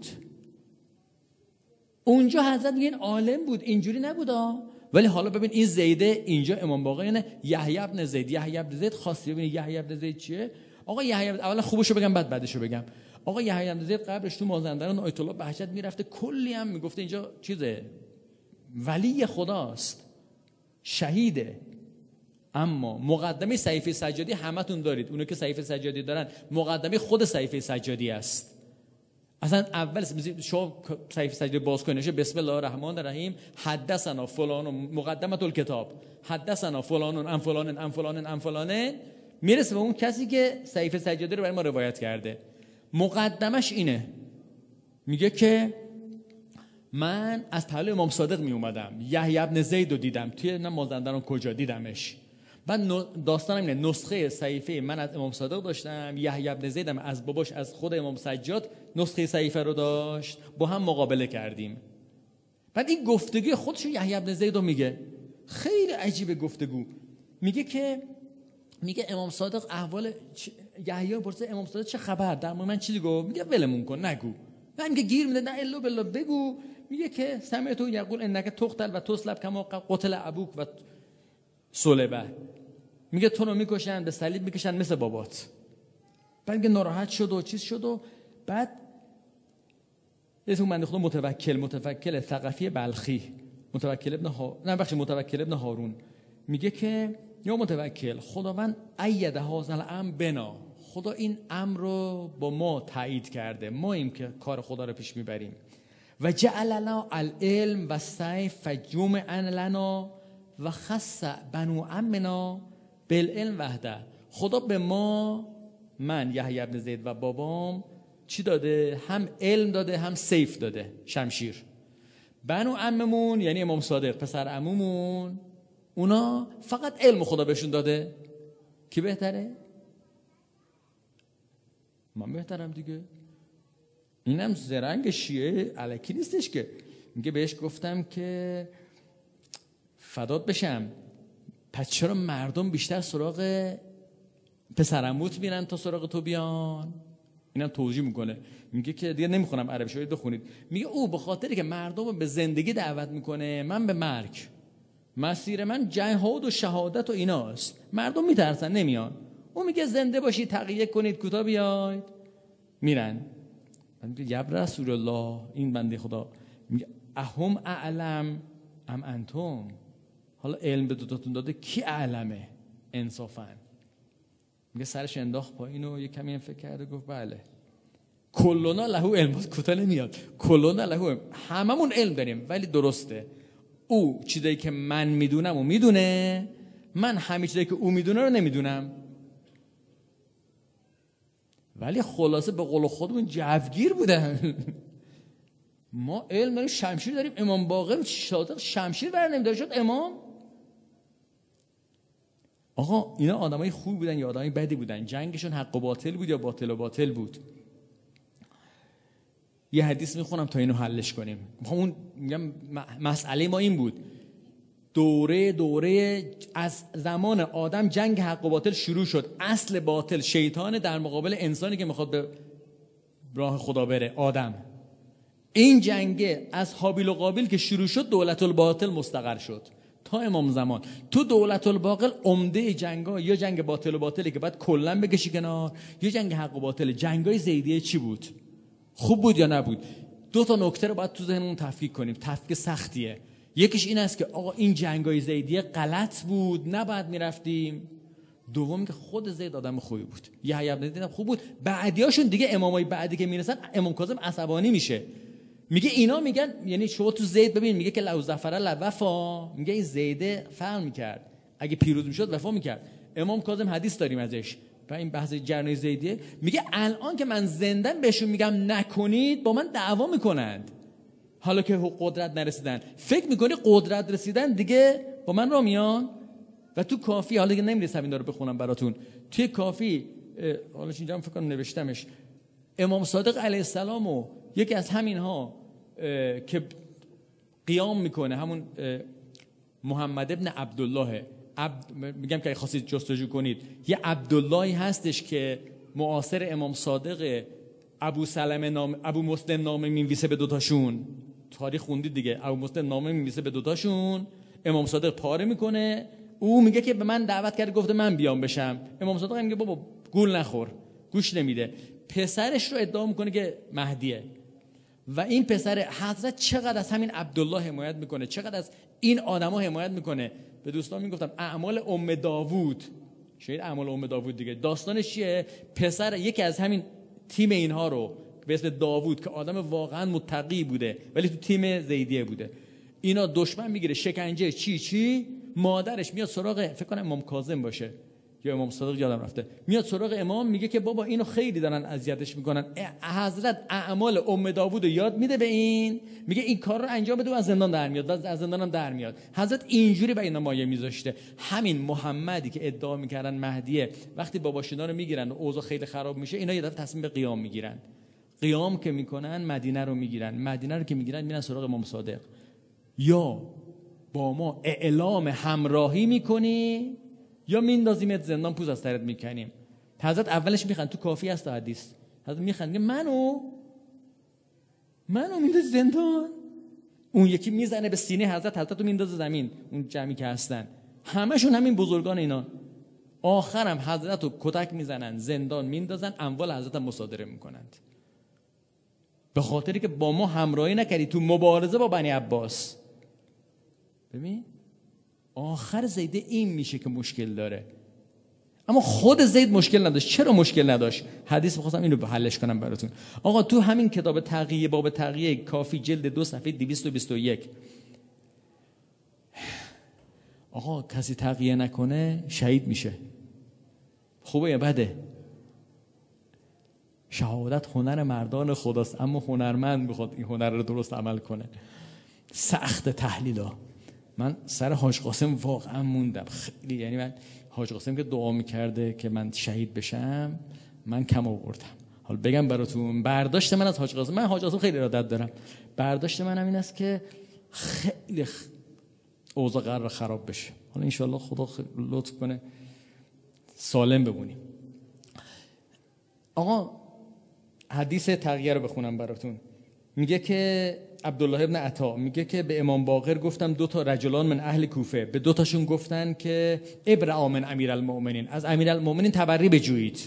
اونجا حضرت میگن عالم بود، اینجوری نبودا. ولی حالا ببین این زیده اینجا امام باقر، یعنی یحیی ابن زید. یحیی ابن زید خواستی ببینی یحیی ابن زید چیه؟ آقا یحیی اولا خوبشو بگم بعد بعدشو بگم. آقا یحیی بن زید قبرش تو مازندران آیت الله بهجت میرفته، کلی هم میگفته اینجا چیزه، ولی خداست، شهیده. اما مقدمه صحیفه سجادی همتون دارید، اونو که صحیفه سجادی دارن مقدمه خود صحیفه سجادی است. اصلا اول شما صحیفه سجادی باز کنید، بسم الله الرحمن الرحیم، حدثنا فلان، مقدمه الکتاب، حدثنا فلان ام فلان ام فلان ام فلان، میرسه به اون کسی که صحیفه سجادی رو برای ما روایت کرده. مقدمش اینه، میگه که من از پهلوی امام صادق می اومدم، یحیی بن زید رو دیدم توی مازندران کجا دیدمش. بعد داستانم اینه، نسخه صحیفه من از امام صادق داشتم، یحیی بن زیدم از باباش از خود امام سجاد نسخه صحیفه رو داشت، با هم مقابله کردیم. بعد این گفتگو خودش یحیی بن زید رو میگه، خیلی عجیبه گفتگو. میگه که میگه امام صادق احوال یحیی پرسه امام صادق چه خبر، در مورد من چیزی گفت؟ میگه ولمون کن نگو. من میگه گیر میده، نه الا بالله بگو. میگه که سمعت یقول انک تقتل و تسلب کما قتل ابوک و صلبه، میگه تو رو میکشن به صلیب میکشن مثل بابات. بعد میگه ناراحت شد و چیز شد و بعد اسم بنده خدا متوکل متوکل ثقفی بلخی، متوکل ابن ها... نه بخش متوکل ابن هارون، میگه که یا متوکل خداوند اید هذا الامر بنا، خدا این امر رو با ما تایید کرده، ما ایم که کار خدا رو پیش میبریم. و جعل لنا العلم و سیف فجمع لنا و خص بنو عمنا بالعلم وحده. خدا به ما، من یحیی بن زید و بابام چی داده؟ هم علم داده هم سیف داده، شمشیر. بنو عممون یعنی امام صادق پسر عمومون، اونا فقط علم خدا بهشون داده. کی بهتره؟ من بهترم دیگه. اینم زرنگ شیعه الکی نیستش که میگه بهش گفتم که فدات بشم، پس چرا مردم بیشتر سراغ پسرعموت میرن تا سراغ تو بیان؟ اینم توضیح میکنه، میگه که دیگه نمیخونم عربی شوید بخونید. میگه او به خاطری که مردم رو به زندگی دعوت میکنه، من به مرگ، مسیر من جهاد و شهادت و ایناست، مردم میترسن نمیان. اون میگه زنده باشید تقیه کنید کوتا بیاید، میرن. من میگه یب رسول الله، این بنده خدا میگه اهم اعلم ام انتم، حالا علم به دوتاتون داده کی اعلمه انصافا؟ میگه سرش انداخت پایین و یه کمی فکر کرده گفت بله کلنا له علم، کوتا نمیاد، کلنا له علم، هممون علم داریم، ولی درسته او چیزایی که من میدونم و میدونه، من همه چیزایی که او میدونه رو نمیدونم. ولی خلاصه به قول خودمون جوگیر بودن. ما علم داریم، شمشیر داریم، امام باقر صادق شمشیر بر نمیداره شد امام. آقا اینا آدمای خوب بودن یا آدمای بدی بودن؟ جنگشون حق و باطل بود یا باطل و باطل بود؟ یه حدیث میخونم تا اینو حلش کنیم. اون میگم مسئله ما این بود، دوره دوره از زمان آدم جنگ حق و باطل شروع شد. اصل باطل شیطان در مقابل انسانی که میخواد به راه خدا بره، آدم. این جنگ از هابیل و قابیل که شروع شد دولت الباطل مستقر شد تا امام زمان. تو دولت الباطل عمده جنگا یا جنگ باطل و باطلی که بعد کلا بکشی کنار، یا جنگ حق و باطل. جنگای زیدیه چی بود؟ خوب بود یا نبود؟ دو تا نکته رو باید تو ذهنمون تفکیک کنیم، تفکیک سختیه. یکیش این است که آقا این جنگای زیدیه غلط بود، نباید میرفتیم. دوم که خود زید آدم خوبی بود، یحیی بن زید خوب بود. بعدیاشون دیگه امامای بعدی که میرسن، امام کاظم عصبانی میشه، میگه اینا میگن، یعنی شما تو زید ببین میگه که لو ظفر لوفا، میگه این زیده فهم میکرد، اگه پیروز میشد وفا میکرد. امام کاظم حدیث داریم ازش و این بحث جرنای زیدیه، میگه الان که من زندن بهشون میگم نکنید، با من دعوا میکنند، حالا که قدرت نرسیدن. فکر میکنی قدرت رسیدن دیگه با من را میان؟ و تو کافی، حالا که نمیرسم اینا رو بخونم براتون، توی کافی حالا اینجا فکر کنم نوشتمش، امام صادق علیه السلام و یکی از همین ها که قیام میکنه، همون محمد ابن عبدالله، عبد میگم که خواستید جستجو کنید، یه عبداللهی هستش که معاصر امام صادق، ابو سلمه نام، ابو مسلم نامه می‌نویسه به دوتاشون، تاریخ خوندید دیگه، ابو مسلم نامه می‌نویسه به دوتاشون، امام صادق پاره میکنه، او میگه که به من دعوت کرد، گفته من بیام بشم. امام صادق میگه بابا گول نخور، گوش نمیده. پسرش رو ادعا میکنه که مهدیه و این پسر حضرت چقدر از همین عبدالله حمایت میکنه، چقدر از این آدما حمایت میکنه. به دوستان میگفتم اعمال ام داوود، شاید اعمال ام داوود دیگه داستانش چیه؟ پسر یکی از همین تیم اینها رو به اسم داوود که آدم واقعا متقی بوده ولی تو تیم زیدیه بوده، اینا دشمن میگیره، شکنجه چی چی، مادرش میاد سراغ، فکر کنم امام کاظم باشه یا امام صادق یادم رفته، میاد سراغ امام میگه که بابا اینو خیلی دارن اذیتش میکنن. حضرت اعمال ام داوود رو یاد میده به این، میگه این کار رو انجام بده و از زندان در میاد و از زندان هم در میاد. حضرت اینجوری به اینا مایه میذاشته. همین محمدی که ادعا میکردن مهدیه، وقتی باباش اینا رو میگیرن و اوضاع خیلی خراب میشه، اینا یه دفعه تصمیم به قیام میگیرن. قیام که میکنن مدینه رو میگیرن، مدینه رو که میگیرن میرن سراغ امام صادق، یا با ما اعلام همراهی میکنی یا میندازیمت زندان، پوز از سرت میکنیم. حضرت اولش میخند، تو کافی هست حدیث، حضرت میخند میگه منو منو میندازی زندان. اون یکی میزنه به سینه حضرت، حضرت رو میندازه زمین. اون جمعی که هستن همشون همین بزرگان اینا. آخرم حضرت رو کتک میزنن، زندان میندازن، اموال حضرت مصادره میکنند، به خاطری که با ما همراهی نکردی تو مبارزه با بنی عباس. ببین آخر زید این میشه که مشکل داره، اما خود زید مشکل نداشت. چرا مشکل نداشت؟ حدیث می‌خواستم اینو حلش کنم براتون. آقا تو همین کتاب تقیه، باب تقیه کافی جلد دو صفحه دویست و بیست و یک، آقا کسی تقیه نکنه شهید میشه. خوبه یا بده؟ شهادت هنر مردان خداست، اما هنرمند بخواد این هنر رو درست عمل کنه. سخت تحلیلا. من سر حاج قاسم واقعا موندم خیلی، یعنی من حاج قاسم که دعا میکرده که من شهید بشم من کم آوردم. حالا بگم براتون برداشت من از حاج قاسم، من حاج قاسم خیلی ارادت دارم، برداشت من این است که خیلی اوضاع قرار خراب بشه. حالا انشالله خدا لطف کنه سالم بمونیم. آقا حدیث تغییر رو بخونم براتون. میگه که عبدالله ابن عطا میگه که به امام باقر گفتم دو تا رجلان من اهل کوفه، به دو تاشون گفتن که ابرع من امیرالمؤمنین، از امیرالمؤمنین تبری بجویید.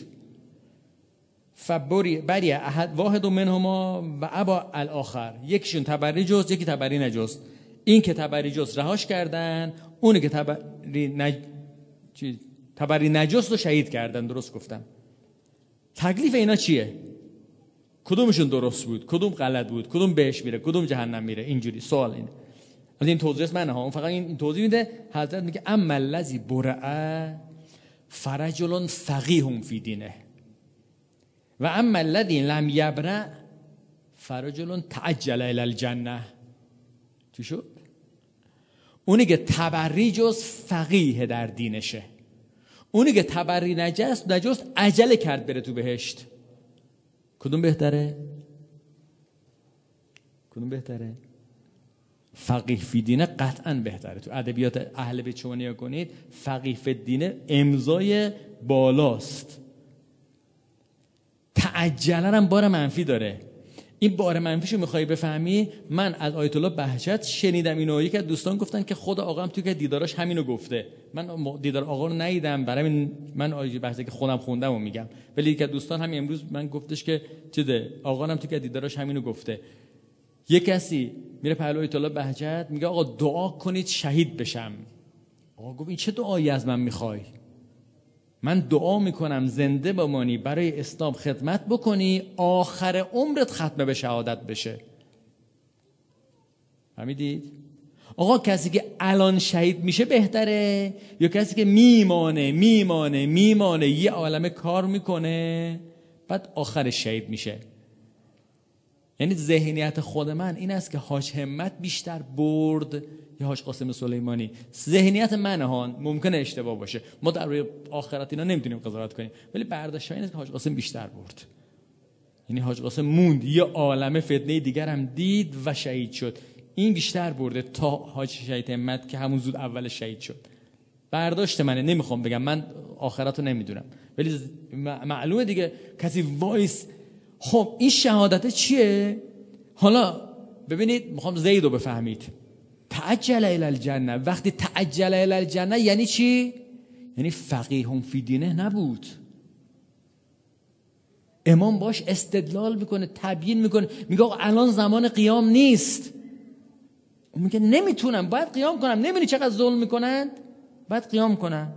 فبری بری احد واحد منهما و ابا الاخر، یکیشون تبری جست یکی تبری نجست. این که تبری جست رهاش کردن، اون که تبری نج... چی تبری نجست رو شهید کردن. درست گفتم؟ تکلیف اینا چیه؟ کدومشون درست بود، کدوم غلط بود، کدوم بهش میره، کدوم جهنم میره؟ اینجوری سوال اینه. از این توضیح منه ها، اون فقط این توضیح میده. حضرت میگه اما الذی برع فرجل فقیه فی دینه و اما الذی لم یبرع فرجل تعجل الی الجنه. چی شد؟ اونی که تبری جز فقیه در دینشه، اونی که تبری نجست نجست عجله کرد بره تو بهشت. کدوم بهتره؟ کدوم بهتره؟ فقیه فی دینه قطعا بهتره. تو ادبیات اهل بیت شما نگاه کنید، فقیه فی دینه امضای بالاست. تعجله هم بار منفی داره. این بار منفیشو میخوای بفهمی؟ من از آیت الله بهجت شنیدم اینو، یکی از دوستان گفتن که خود آقا هم توی که دیداراش همینو گفته. من دیدار آقا رو ندیدم، برای من آیه بحثی که خودم خوندم و میگم، ولی یکی از دوستان همین امروز من گفتش که چیده آقا هم توی که دیداراش همینو گفته. یک کسی میره پهلوی آیت الله بهجت میگه آقا دعا کنید شهید بشم. آقا گفت این چه دعایی از من میخوای؟ من دعا میکنم زنده بمانی، برای اسلام خدمت بکنی، آخر عمرت ختم به شهادت بشه. فهمیدید؟ آقا کسی که الان شهید میشه بهتره یا کسی که میمانه میمانه میمانه یه عالمه کار میکنه بعد آخر شهید میشه؟ یعنی ذهنیت خود من این است که حاج همت بیشتر برد یا حاج قاسم سلیمانی. ذهنیت من ها ممکنه اشتباه باشه، ما در روی آخرت اینا نمیتونیم قضاوت کنیم، ولی برداشت این است که حاج قاسم بیشتر برد. یعنی حاج قاسم موند، یه عالمه فتنه دیگر هم دید و شهید شد. این بیشتر برده تا حاج شهید همت که همون زود اول شهید شد. برداشت منه، نمیخوام بگم، من آخرت رو نمیدونم، ولی معلومه دیگه کسی وایس. خب این شهادت چیه؟ حالا ببینید، میخوام زید رو بفهمید. تعجل الی الجنه، وقتی تعجل الی الجنه یعنی چی؟ یعنی فقیه فی دینه نبود. امام باش استدلال میکنه، تبیین میکنه، میگه آقا الان زمان قیام نیست. اون میگه نمیتونم، باید قیام کنم. نمیبینی چقدر ظلم میکنند؟ باید قیام کنم.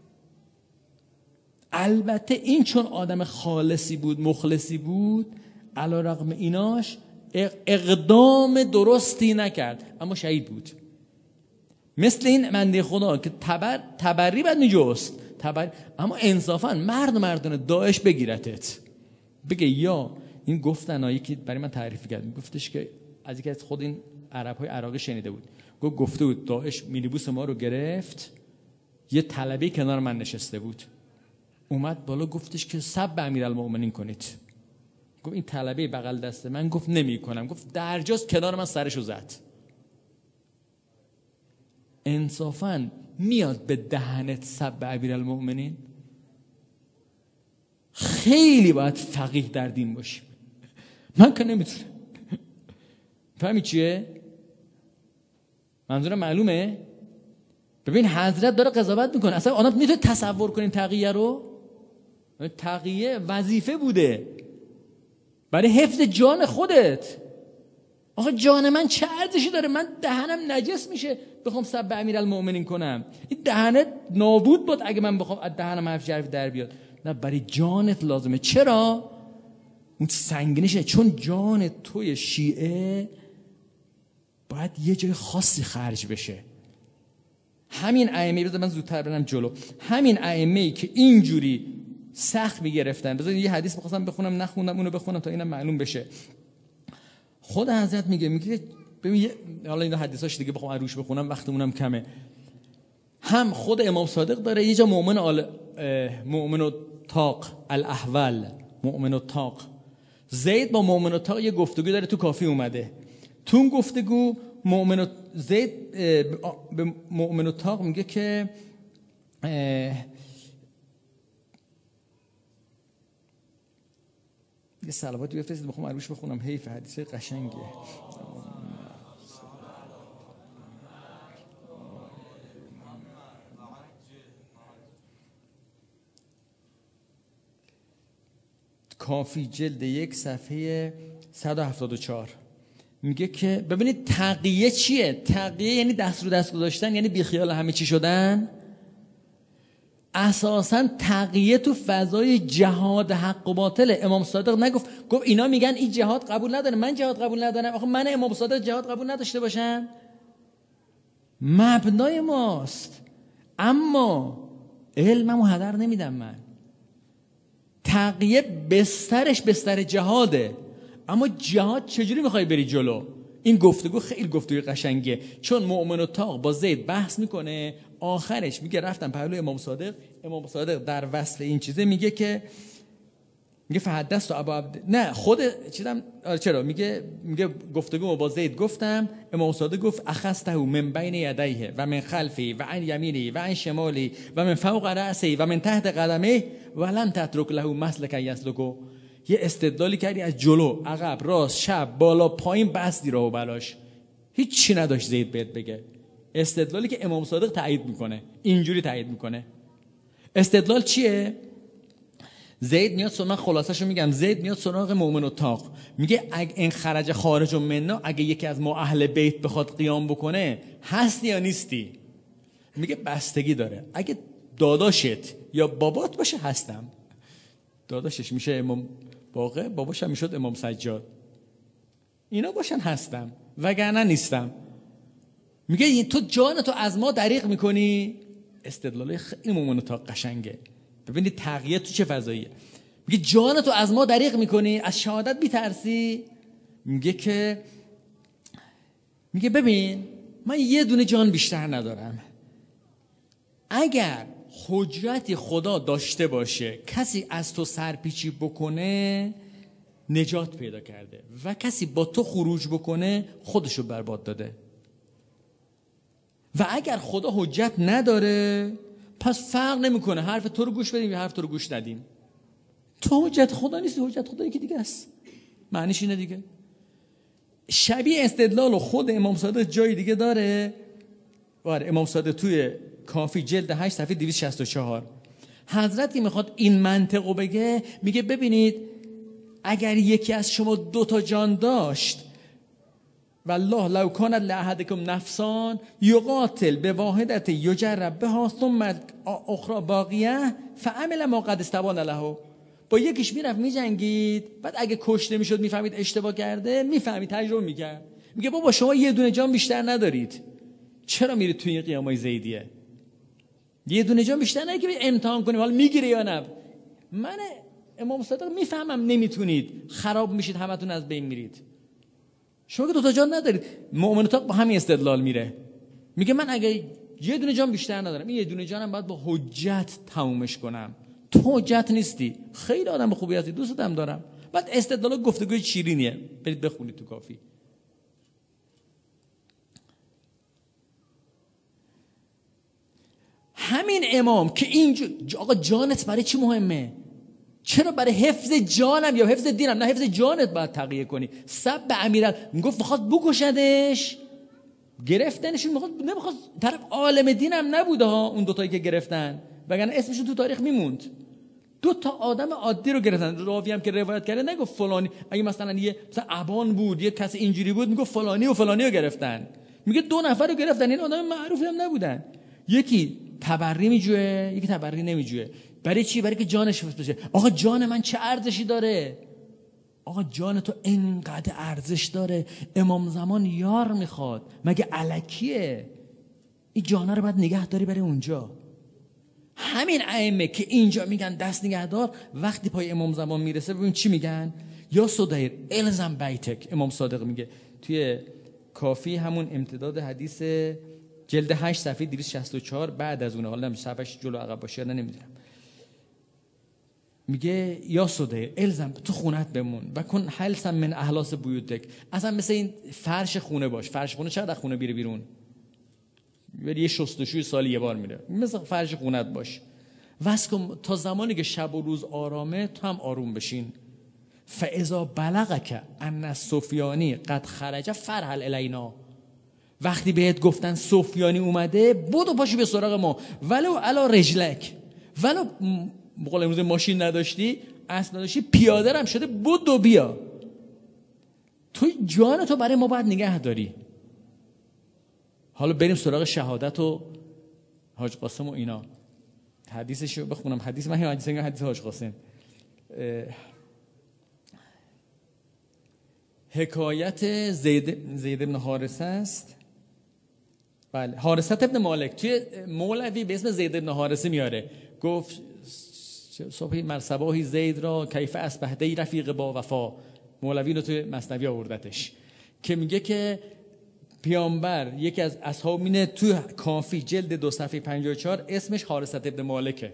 البته این چون آدم خالصی بود، مخلصی بود، علی رغم ایناش اقدام درستی نکرد، اما شهید بود. مثل این بنده خدا که تبر تبری بعد میجست تبر، اما انصافا مرد مردانه داعش بگیرتت بگه یا این گفتن هایی که برای من تعریف کرد، گفتش که از یکی از خود این عرب های عراقی شنیده بود، گفت گفته بود داعش مینیبوس ما رو گرفت، یه طلبه کنار من نشسته بود، اومد بالا گفتش که سب امیرالمومنین کنید. گفت این طلبه بغل دست من گفت نمی کنم. گفت درجاست کنار من سرشو زد. انصافاً میاد به دهنت سب امیرالمومنین؟ خیلی باید فقیه در دین باشیم. من که نمیتونم. فهمی چیه؟ منظورم معلومه؟ ببین حضرت داره قضاوت میکنه. اصلا آدم میتونه تصور کنین تقیه رو؟ تقیه وظیفه بوده برای حفظ جان خودت. آخه جان من چه ارزشی داره؟ من دهنم نجس میشه بخوام سب امیرالمومنین کنم. این دهنت نابود بود اگه من بخوام از دهنم حرف جرف در بیاد. نه، برای جانت لازمه. چرا؟ اون سنگینشه. چون جان توی شیعه باید یه جای خاصی خرج بشه. همین ائمه، بذار من زودتر برم جلو، همین ائمه‌ای که اینجوری سخت میگرفتن، بذار یه حدیث بخواستم بخونم نخوندم، اونو بخونم تا اینم معلوم بشه. خود حضرت میگه میگه ببین، حالا این حدیثاش دیگه بخوام روش بخونم وقتمونم کمه. هم خود امام صادق داره یه جا مؤمن آل مؤمن و طاق الاحول، مؤمن و طاق، زید با مؤمن و طاق یه گفتگو داره، تو کافی اومده. تو اون گفتگو مؤمن و زید به مؤمن و طاق میگه که یه صلواتی بفرستید بخوام عروش بخونم، حیف، حدیث قشنگه. کافی جلد یک صفحه صد و هفتاد و چهار میگه که ببینید تقیه چیه؟ تقیه یعنی دست رو دست گذاشتن، یعنی بیخیال همه چی شدن. اساساً تقیه تو فضای جهاد حق و باطله. امام صادق نگفت گفت اینا میگن این جهاد قبول نداره، من جهاد قبول ندارم. آخه من امام صادق جهاد قبول نداشته باشم؟ مبنای ماست. اما علممو هدر نمیدم من. تقیه بسترش بستر جهاده، اما جهاد چجوری میخوای بری جلو؟ این گفتگو خیلی گفتگو قشنگه، چون مؤمن و طاق با زید بحث میکنه، آخرش میگه رفتم پهلوی امام صادق. امام صادق در وصف این چیزه میگه که میگه فحدثت ابو عبد، نه خود چیزم، آره چرا میگه میگه گفتگو با زید گفتم. امام صادق گفت اخذته من بین یدیه و من خلفی و عن یمینی و عن شمالی و من فوق رأسی و من تحت قدمه ولن تترک له مسلک یسلکو. یه استدلالی کردی از جلو، عقب، راست، چپ، بالا، پایین، بستی راهو بلاش. هیچ چی نداشت زید بهت بگه. استدلالی که امام صادق تایید میکنه، اینجوری تایید میکنه. استدلال چیه؟ زید میاد سراغ، من خلاصه‌شو میگم، زید میاد سراغ مؤمن و طاق، میگه اگه این خرج خارج و منا، اگه یکی از ما اهل بیت بخواد قیام بکنه هستی یا نیستی؟ میگه بستگی داره. اگه داداشت یا بابات باشه هستم. داداشش میشه امام باقر، باباش هم میشد امام سجاد، اینا باشن هستم، وگرنه نیستم. میگه تو جان تو از ما دریغ میکنی. استدلال خیلی مؤمن و طاق قشنگه. ببینید تقیه تو چه فضاییه. میگه جان تو از ما دریغ میکنی، از شهادت بی‌ترسی. میگه که میگه ببین من یه دونه جان بیشتر ندارم. اگر حجت خدا داشته باشه کسی از تو سرپیچی بکنه نجات پیدا کرده، و کسی با تو خروج بکنه خودشو برباد داده. و اگر خدا حجت نداره پس فرق نمیکنه حرف تو رو گوش بدیم یا حرف تو رو گوش ندیم. تو حجت خدا نیستی، حجت خدا یکی دیگه است. معنیش اینه دیگه. شبیه استدلال خود امام صادق جای دیگه داره. واره امام صادق توی کافی جلد هشت صفحه دویست و شصت و چهار حضرت که میخواد این منطقو بگه، میگه ببینید اگر یکی از شما دو تا جان داشت، والله لو کانت لاحدکم نفسان یقاتل بواحدة یجرب بها ثم اخرى باقیه فعمل ما قد استبان له. با یکیش میرفت میجنگید، بعد اگه کشته میشد میفهمید اشتباه کرده، میفهمید تجربه میکرد، میگه بابا شما یه دونه جان بیشتر ندارید، چرا میرید توی این قیامای زیدیه؟ یه دونه جان بیشتر ندارید که امتحان کنیم حالا میگیره یا نه. من امام صادق میفهمم نمیتونید، خراب میشید، همتون از بین میرید. شما که دو تا جان ندارید. مؤمن تا با همین استدلال میره، میگه من اگه یه دونه جان بیشتر ندارم، این یه دونه جانم باید با حجت تمومش کنم. تو حجت نیستی، خیلی آدم خوبی هستی، دوستم دارم. بعد استدلال گفتگوی شیرینیه، برید بخونید تو کافی. همین امام که اینجا آقا جانت برای چی مهمه؟ چرا برای حفظ جانم یا حفظ دینم؟ نه حفظ جانت باید تقیه کنی. سب به امیرال میگفت میخواد بکشدش، گرفتنشون میخواد، نمیخواد، طرف عالم دینم نبوده ها اون دوتایی که گرفتن، وگرنه اسمشون تو تاریخ میموند. دو تا آدم عادی رو گرفتن. راوی هم که روایت کرده نگفت فلانی، اگه مثلا یه مثلا ابان بود، یه کس اینجوری بود، میگفت فلانی و فلانی رو گرفتن. میگه دو نفر رو گرفتن، این آدم معروفی هم نبودن. یکی تبری میجوه، یکی تبری نمیجوه. برای چی؟ برای که جانش حفظ بشه. آقا جان من چه ارزشی داره؟ آقا جان تو اینقدر ارزش داره، امام زمان یار میخواد، مگه الکیه؟ این جانا رو باید نگه داری برای اونجا. همین ائمه که اینجا میگن دست نگهدار، وقتی پای امام زمان میرسه ببین چی میگن؟ یا صدیر الزم بیتک. امام صادق میگه توی کافی، همون امتداد حدیث جلد هشت صفحه دویست و شصت و چهار، بعد از اون، حالا نمیشه صفحش جلو عقب باشه یا نمیدونم، میگه یا صدیر الزم، تو خونت بمون و کن حلسا من احلاس بیوتک. اصلا مثل این فرش خونه باش. فرش خونه چقدر خونه بیره بیرون؟ یه شستشوی سالی یه بار میره، مثل فرش خونت باش. واسکم تا زمانی که شب و روز آرامه، تو هم آروم بشین. فاذا بلغک ان السفیانی قد خرج فرحل الینا. وقتی بهت گفتن سفیانی اومده، بدو پاشی به سراغ ما، ولو علا رجلک، ولو بقول امروز ماشین نداشتی، اسب نداشتی، پیاده هم شده، بدو بیا. تو جان تو برای ما باید نگه داری. حالا بریم سراغ شهادت و حاج قاسم و اینا. حدیثشو بخونم. حدیث من حدیث حدیث حاج قاسم. حکایت زید زید بن حارثه است. بله، حارثه ابن مالک توی مولوی به اسم زید بن حارثه میاره. گفت صبحی مرصباحی زید را کیف اصبحته رفیق با وفا. مولوی رو توی مثنوی آوردتش که میگه که پیامبر یکی از اصحاب مینه توی کافی جلد دو صفحه پنجاه و چهار، اسمش حارثه ابن مالکه.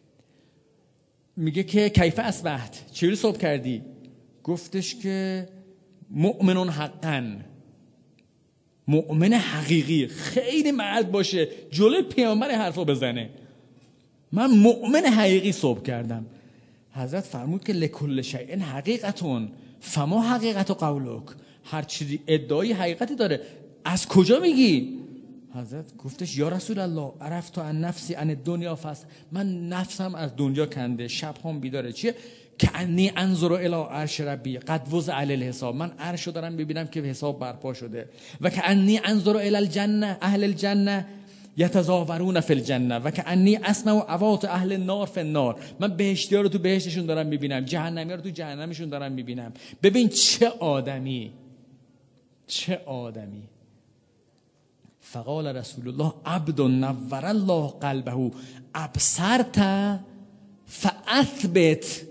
میگه که کیف اصبحت، چجوری صبح کردی؟ گفتش که مؤمنون حقاً، مؤمن حقیقی. خیلی مرد باشه جلوی پیامبر حرفا بزنه، من مؤمن حقیقی صبح کردم. حضرت فرمود که لکل شیء حقیقتون فما حقیقت قولک. هر چیزی ادعای حقیقتی داره، از کجا میگی؟ حضرت گفتش یا رسول الله عرفت ان نفسی ان دنیا فس، من نفسم از دنیا کنده، شب هم بیداره. چیه؟ که انی انظر الی عرش ربی قد وضع علی الحساب، من عرشو دارم ببینم که حساب برپا شده. و که انی انظر الی الجنه اهل الجنه یتزاورون فی الجنه و که انی اسمع اوات اهل النار فی النار، من بهشتی‌ها رو تو بهشتشون دارم میبینم، جهنمی‌ها رو تو جهنمشون دارم میبینم. ببین چه آدمی، چه آدمی. فقال رسول الله عبد نور الله قلبه ابصرت فاثبت.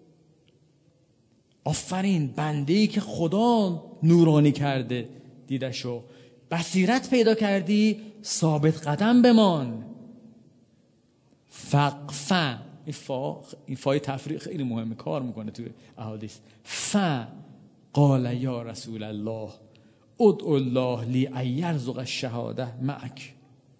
آفرین، بنده‌ای که خدا نورانی کرده دیدشو، بصیرت پیدا کردی، ثابت قدم بمان. فقفا، این فا این فای تفریق خیلی مهمه، کار میکنه توی احادیث. ف قال یا رسول الله ادعو الله لی ان یرزق الشهاده معک.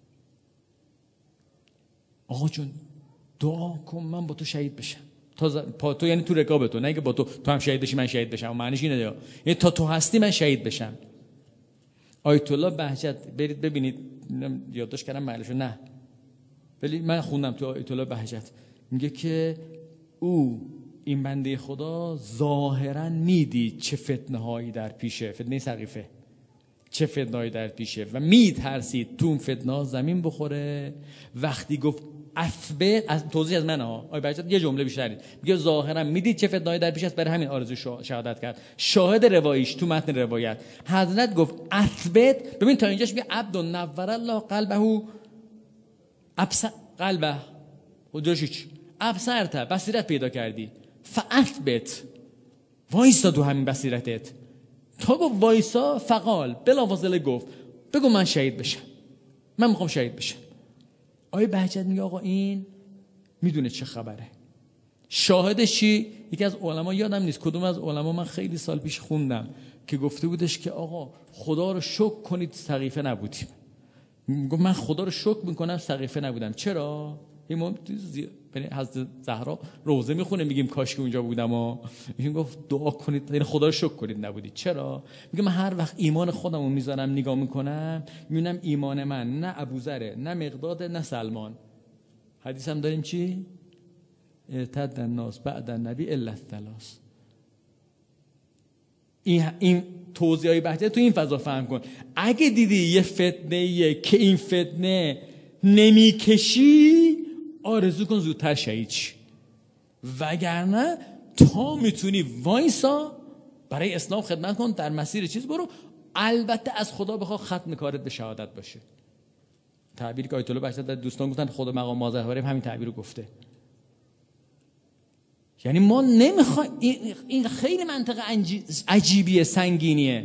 آقا جون دعا کن من با تو شهید بشم. تا پا تو یعنی تو رکاب تو، نه که با تو تو هم شهید بشی من شهید بشم، معنیش اینه دیگه، یعنی تا تو هستی من شهید بشم. آیت الله بهجت برید ببینید، یادداشت کردم معلومه نه، ولی من خوندم تو آیت الله بهجت، میگه که او این بنده خدا ظاهرا میدید چه فتنه هایی در پیشه، فتنه سقیفه، چه فتنه هایی در پیشه و میترسید تو اون فتنه ها زمین بخوره. وقتی گفت اثبت، از توضیح از من ها آقای بهجت یه جمله بیشتر دید، میگه ظاهرا میدید چه فتنه هایی در پیش است، برای همین آرزو شهادت کرد. شاهد روایش تو متن روایت حضرت گفت اثبت. ببین تا اینجاش میگه عبد نور الله قلبه ابصر قلبه و جوشیچ ابصرت، بصیرت پیدا کردی، فاثبت، وایسا تو همین بصیرتت. تا گفت وایسا، فقال بلافاصله گفت بگو من شهید بشم، من میخوام شهید بشم. آقای بهجت میگه آقا این میدونه چه خبره. شاهدش چی؟ یکی از علما، یادم نیست کدوم از علما، من خیلی سال پیش خوندم که گفته بودش که آقا خدا رو شکر کنید سقیفه نبودیم. گفت من خدا رو شکر میکنم سقیفه نبودم. چرا؟ امام حضرت زهرا روزه میخونه میگیم کاش که اونجا بودم و میگیم گفت دعا کنید، یعنی خدا رو شکر کنید نبودید. چرا؟ میگه من هر وقت ایمان خودمو میذارم نگاه میکنم میبینم ایمان من نه ابوذره، نه مقداد، نه سلمان. حدیث هم داریم چی؟ ارتد الناس بعد النبی الا الثلاث. این این توضیحای بهجت تو این فضا فهم کن. اگه دیدی یه فتنه که این فتنه نمیکشی، آرزو کن زودتر شهید شی، وگرنه تا میتونی وایسا برای اسلام خدمت کن، در مسیر چیز برو. البته از خدا بخوا ختم کارت به شهادت باشه. تعبیری که آیت الله بهجت دوستان گفتن خدا مقام مازهواره همین تعبیر رو گفته. یعنی ما نمیخوایم، این خیلی منطقه عجیبیه، سنگینیه.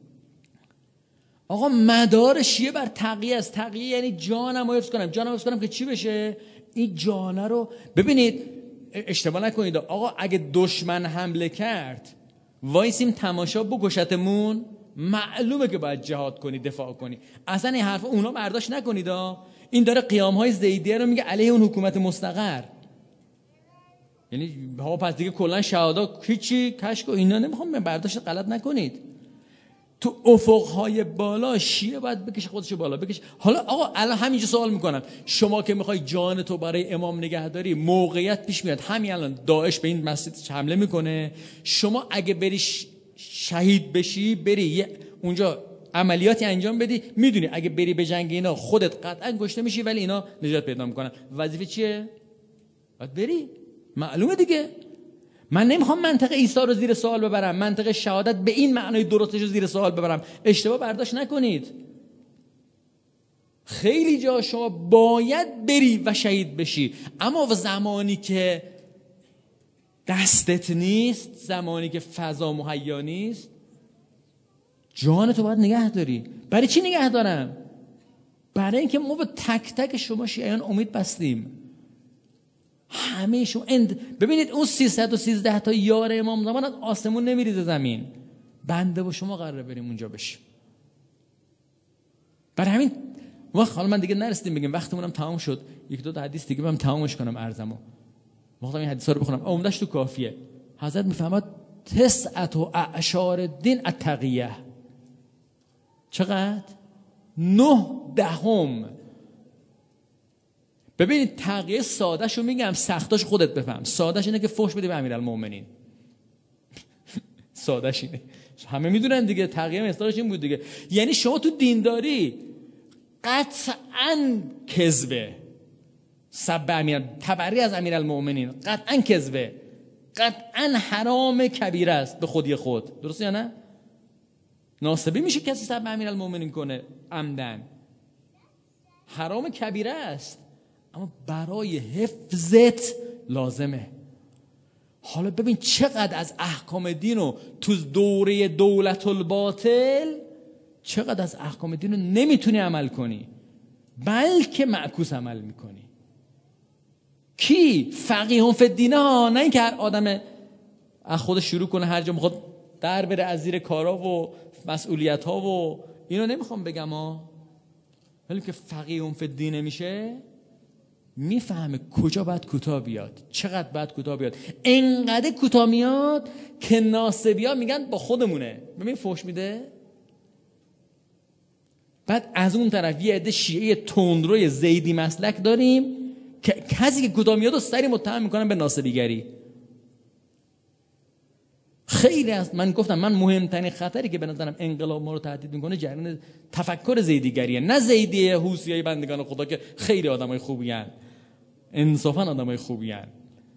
آقا مدار شیعه بر تقیه است. تقیه یعنی جانم رو حفظ کنم. جانم رو حفظ کنم که چی بشه؟ این جانه رو ببینید، اشتباه نکنید آقا، اگه دشمن حمله کرد وایسیم تماشا بکشتمون، معلومه که باید جهاد کنی، دفاع کنی. اصلا این حرف اونا برداشت نکنید. این داره قیام های زیدیه رو میگه علیه اون حکومت مستقر. یعنی ها پس دیگه کلا شهادا هیچی کشک و اینا نمیخوام برداشت غلط نکنید. تو افقهای بالا شیعه باید بکشه خودشو بالا بکشه. حالا آقا الان همینجا سوال میکنم، شما که میخوای جان تو برای امام نگهداری، موقعیت پیش میاد همین الان داعش به این مسجد حمله میکنه، شما اگه بری شهید بشی، بری اونجا عملیاتی انجام بدی، میدونی اگه بری به جنگ اینا خودت قطعا کشته میشی، ولی اینا نجات پیدا میکنن. وظیفه چیه؟ باید بری. معلومه دیگه. من نمیخوام منطق عیسی رو زیر سوال ببرم، منطق شهادت به این معنای درستش رو زیر سوال ببرم. اشتباه برداشت نکنید. خیلی جا شما باید بری و شهید بشی، اما زمانی که دستت نیست، زمانی که فضا مهیا نیست، جان تو باید نگه داری. برای چی نگه دارم؟ برای اینکه ما به تک تک شما شیعیان امید بستیم. همه شما اند... ببینید اون سیصد و سیزده تا یار امام زمان از آسمون نمیریزه زمین. بنده و شما قراره بریم اونجا بشیم. برای همین وقت حالا من دیگه نرسیدیم بگیم، وقتمونم تمام شد. یک دو تا حدیث دیگه من تمامش کنم ارزمو. وقتی این حدیثا رو بخونم عمدش تو کافیه. حضرت میفهمد تسعت و اعشار دین التقیه. چقدر؟ نه دهم. ببینید تقیه سادهشو میگم، سختاش خودت بفهم. سادهش اینه که فحش بدی به امیرالمومنین. سادهش اینه. همه میدونن دیگه، تقیه مصداقش این بود دیگه. یعنی شما تو دینداری قطعاً کذبه، سب امیر، تبری از امیرالمومنین قطعاً کذبه، قطعاً حرام کبیره است به خودی خود. درسته یا نه؟ ناسبی میشه کسی سب امیرالمومنین کنه عمدن، حرام کبیره است، اما برای حفظت لازمه. حالا ببین چقدر از احکام دین رو تو دوره دولت الباطل، چقدر از احکام دین رو نمیتونی عمل کنی، بلکه معکوس عمل میکنی. کی؟ فقیهون فی الدین ها، نه اینکه هر آدم از خودش شروع کنه هر جا میخواد در بره از زیر کارا و مسئولیت ها و اینو نمیخوام بگم ها، ولی که فقیهون فی الدین میشه میفهمه کجا باید کوتاه بیاد، چقدر باید کوتاه بیاد. اینقدر کوتاه میاد که ناصبیا میگن با خودمونه. ببین فحش میده. بعد از اون طرف یه عده شیعه تندروی زیدی مسلک داریم که کسی که کوتاه میاد و سری متهم میکنن به ناصبیگری. خیلی از من گفتم من مهمترین خطری که به نظرم انقلاب ما رو تهدید میکنه جریان تفکر زیدیگریه، نه زیدی حوثیای بندگان خدا که خیلی آدمای خوبی ان، انصافا آدمای خوبی ان.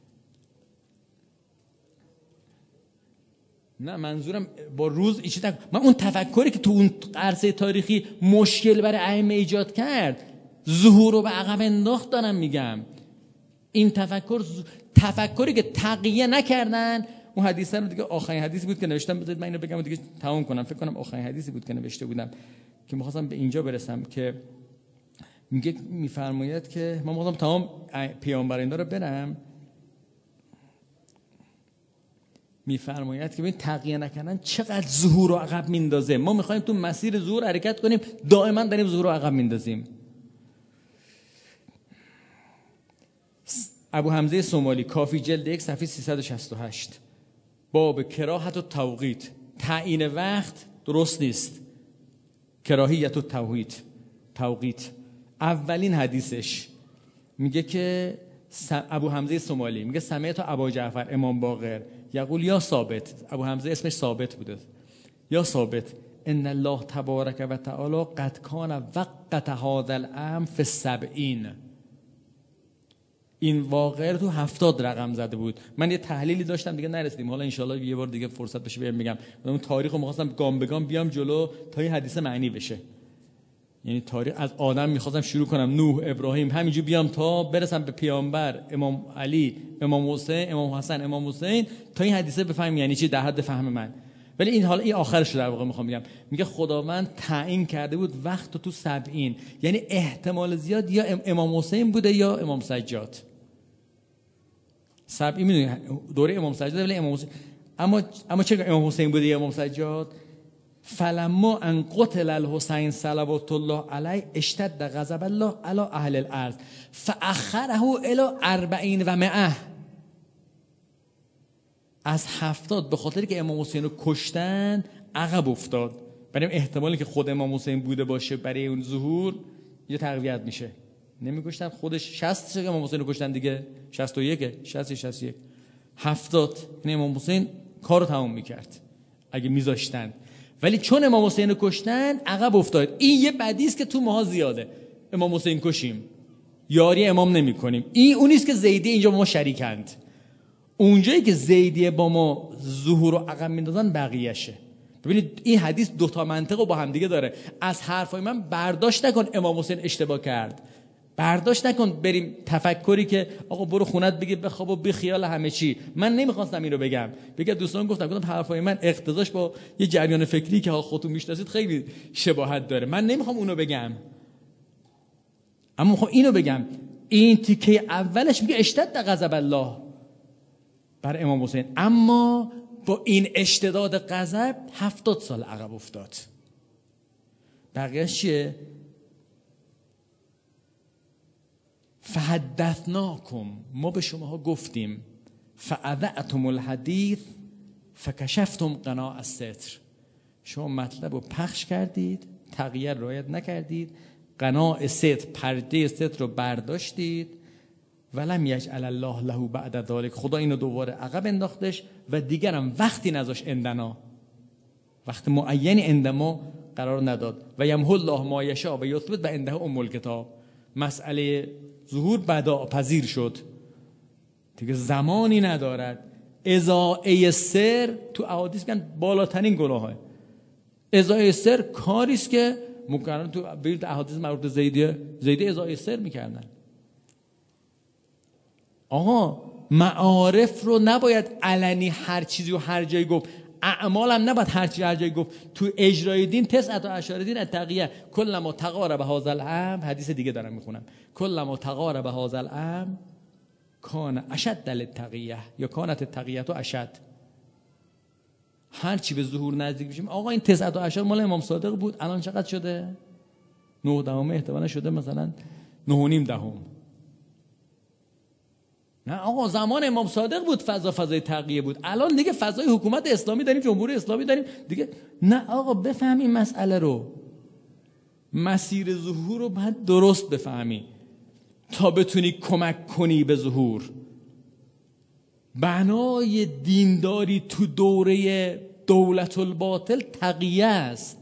نه منظورم با روز ایچی تک... من اون تفکری که تو اون عرصه تاریخی مشکل برای ائمه ایجاد کرد، ظهور رو به عقب انداخت دارم میگم. این تفکر ز... تفکری که تقیه نکردن. اون حدیث رو دیگه آخرین حدیثی بود که نوشتم، بذارید من اینو بگم و دیگه تمام کنم. فکر کنم آخرین حدیثی بود که نوشته بودم که می‌خواستم به اینجا برسم که میگه میفرماید که من می‌خواستم تمام پیامبر اینا رو برم، میفرماید که ببین تقیه نکردن چقدر ظهور رو عقب میندازه. ما می‌خوایم تو مسیر ظهور حرکت کنیم، دائما داریم ظهور رو عقب میندازیم. ابو حمزه سومالی، کافی جلد یک، صفحه سیصد و شصت و هشت، باب کراهت و توقیت. تعیین وقت درست نیست، کراهیت و توقیت توقیت. اولین حدیثش میگه که ابو حمزه سومالی میگه سمعت ابا جعفر امام باقر یقول یا ثابت، ابو حمزه اسمش ثابت بوده، یا ثابت ان الله تبارک و تعالی قد کان وقت هذا الامر فی السبعین. این واقعه تو هفتاد رقم زده بود. من یه تحلیلی داشتم دیگه نرسیدیم، حالا انشالله یه بار دیگه فرصت بشه بهم میگم. من اون تاریخ رو می‌خواستم گام به گام بیام جلو تا این حدیث معنی بشه. یعنی تاریخ از آدم می‌خواستم شروع کنم، نوح، ابراهیم، همینجوری بیام تا برسم به پیامبر، امام علی، امام حسین، امام حسن، امام حسین، تا این حدیثه بفهم یعنی چی در حد فهم من. ولی این حالا این آخرش در واقع میخوام بگم. میگه خداوند تعیین کرده بود وقت تو سبعین، یعنی احتمال زیاد یا امام حسین بوده یا امام سجاد. سبعین میدونی دوره امام سجاد، ولی امام حسین اما اما چه امام حسین بوده یا امام سجاد؟ فلما ان قتل الحسین صلوات الله علیه اشتد غضب الله علی اهل الارض فاخره الی اربعین و مئه. از هفتاد به خاطر که امام حسین رو کشتن عقب افتاد. برای احتمالی که خود امام حسین بوده باشه برای اون ظهور یه تقویت میشه. نمیگشتن خودش شصت که امام حسین رو کشتن دیگه، شصت و یک، شصت شصت و یک، هفتاد یعنی امام حسین کارو تمام میکرد اگه میذاشتن. ولی چون امام حسین رو کشتن عقب افتاد. این یه بدی است که تو ماها زیاده، امام حسین کشیم، یاری امام نمیکنیم. این اونیست که زیدی اینجا ما شریکند. اونجایی که زیدیه با ما ظهور و عقب میندازن بقیه‌شه. ببینید این حدیث دو تا منطق با هم دیگه داره. از حرفای من برداشت نکن امام حسین اشتباه کرد، برداشت نکن بریم تفکری که آقا برو خونت بگی بخواب و بی خیال همه چی. من نمیخواستم این رو بگم. بگم دوستان گفتم گفتم حرفای من اقتضاش با یه جریان فکری که خودتون میشناسید خیلی شباهت داره. من نمیخوام اونو بگم، اما میخوام اینو بگم. این تیکه اولش میگه اشتد غضب الله بر امام حسین، اما با این اشتداد غضب هفتاد سال عقب افتاد. بقیه‌اش چیه؟ فحدثناکم، ما به شماها گفتیم، فاذعتم الحدیث فکشفتم قناع الستر، شما مطلب رو پخش کردید، تغییر رعایت نکردید، قناع ستر، پرده ستر رو برداشتید. ولم یجعل الله له بعد ذلک، خدا اینو دوباره عقب انداختش و دیگرم وقتی نذاش اندنا، وقت معینی اندما قرار نداد. و یمحو الله ما یشاء و یثبت و عنده ام الکتاب. مسئله ظهور بداع پذیر شد دیگه، زمانی ندارد. ازاعه سر تو احادیث میگن بالاترین گناهه. ازاعه سر کاریست که مقررن تو برید احادیث مربوط به زیدیه، زیدی ازاعه سر میکردن. آقا معارف رو نباید علنی هر چیزی و هر جایی گفت، اعمال هم نباید هر چیزی هر جایی گفت. تو اجرای دین تسعة عشر دین التقیه، کلما تقارب هذا الامر، حدیث دیگه دارم میخونم، کلما تقارب هذا الامر کان اشد للتقیه یا کانت التقیه اشد. هر چی به ظهور نزدیک بشیم. آقا این تسعة عشر مال امام صادق بود، الان چقدر شده؟ نه دهم احتمالاً شده مثلا نه و نیم دهم. نه آقا زمان امام صادق بود فضا فضای تقیه بود، الان دیگه فضای حکومت اسلامی داریم، جمهوری اسلامی داریم دیگه. نه آقا بفهمی مسئله رو، مسیر ظهور رو باید درست بفهمی تا بتونی کمک کنی به ظهور. بنای دینداری تو دوره دولت الباطل تقیه است.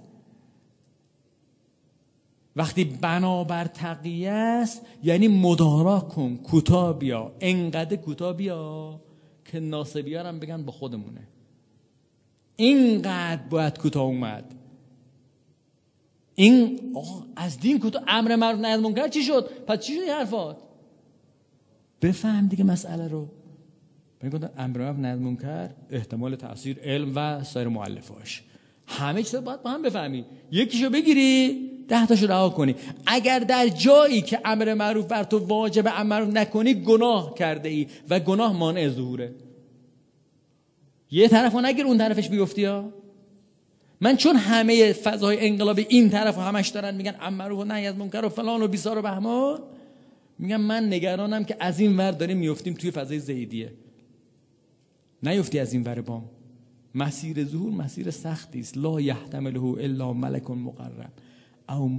وقتی بنابر تقیه است یعنی مدارا کن، کوتاه بیا، انقدر کوتاه بیا که ناصبیان هم بگن با خودمونه. اینقدر باید کوتاه اومد. این آقا از دین کوتاه، امر معروف نهی از منکر چی شد؟ پس چی شد این حرفات؟ بفهم دیگه مسئله رو. بگم امر معروف نهی از منکر احتمال تأثیر علم و سایر مؤلفاش، همه چیز باید با هم بفهمی. یکیشو بگیری ده تاشو رها کنی. اگر در جایی که امر معروف بر تو واجب امر معروف نکنی گناه کرده ای و گناه مانع ظهوره. یه طرفو نگیر اون طرفش بیفتی ها. من چون همه فضای انقلابی این طرفو همش دارن میگن امر معروف و نهی از منکر و فلان و بیسار و بهمان، میگم من نگرانم که از این ور داریم میافتیم توی فضای زیدیه. نیفتی از این ور بام. مسیر ظهور مسیر سختی است. لا یحتمله الا ملک مقرب او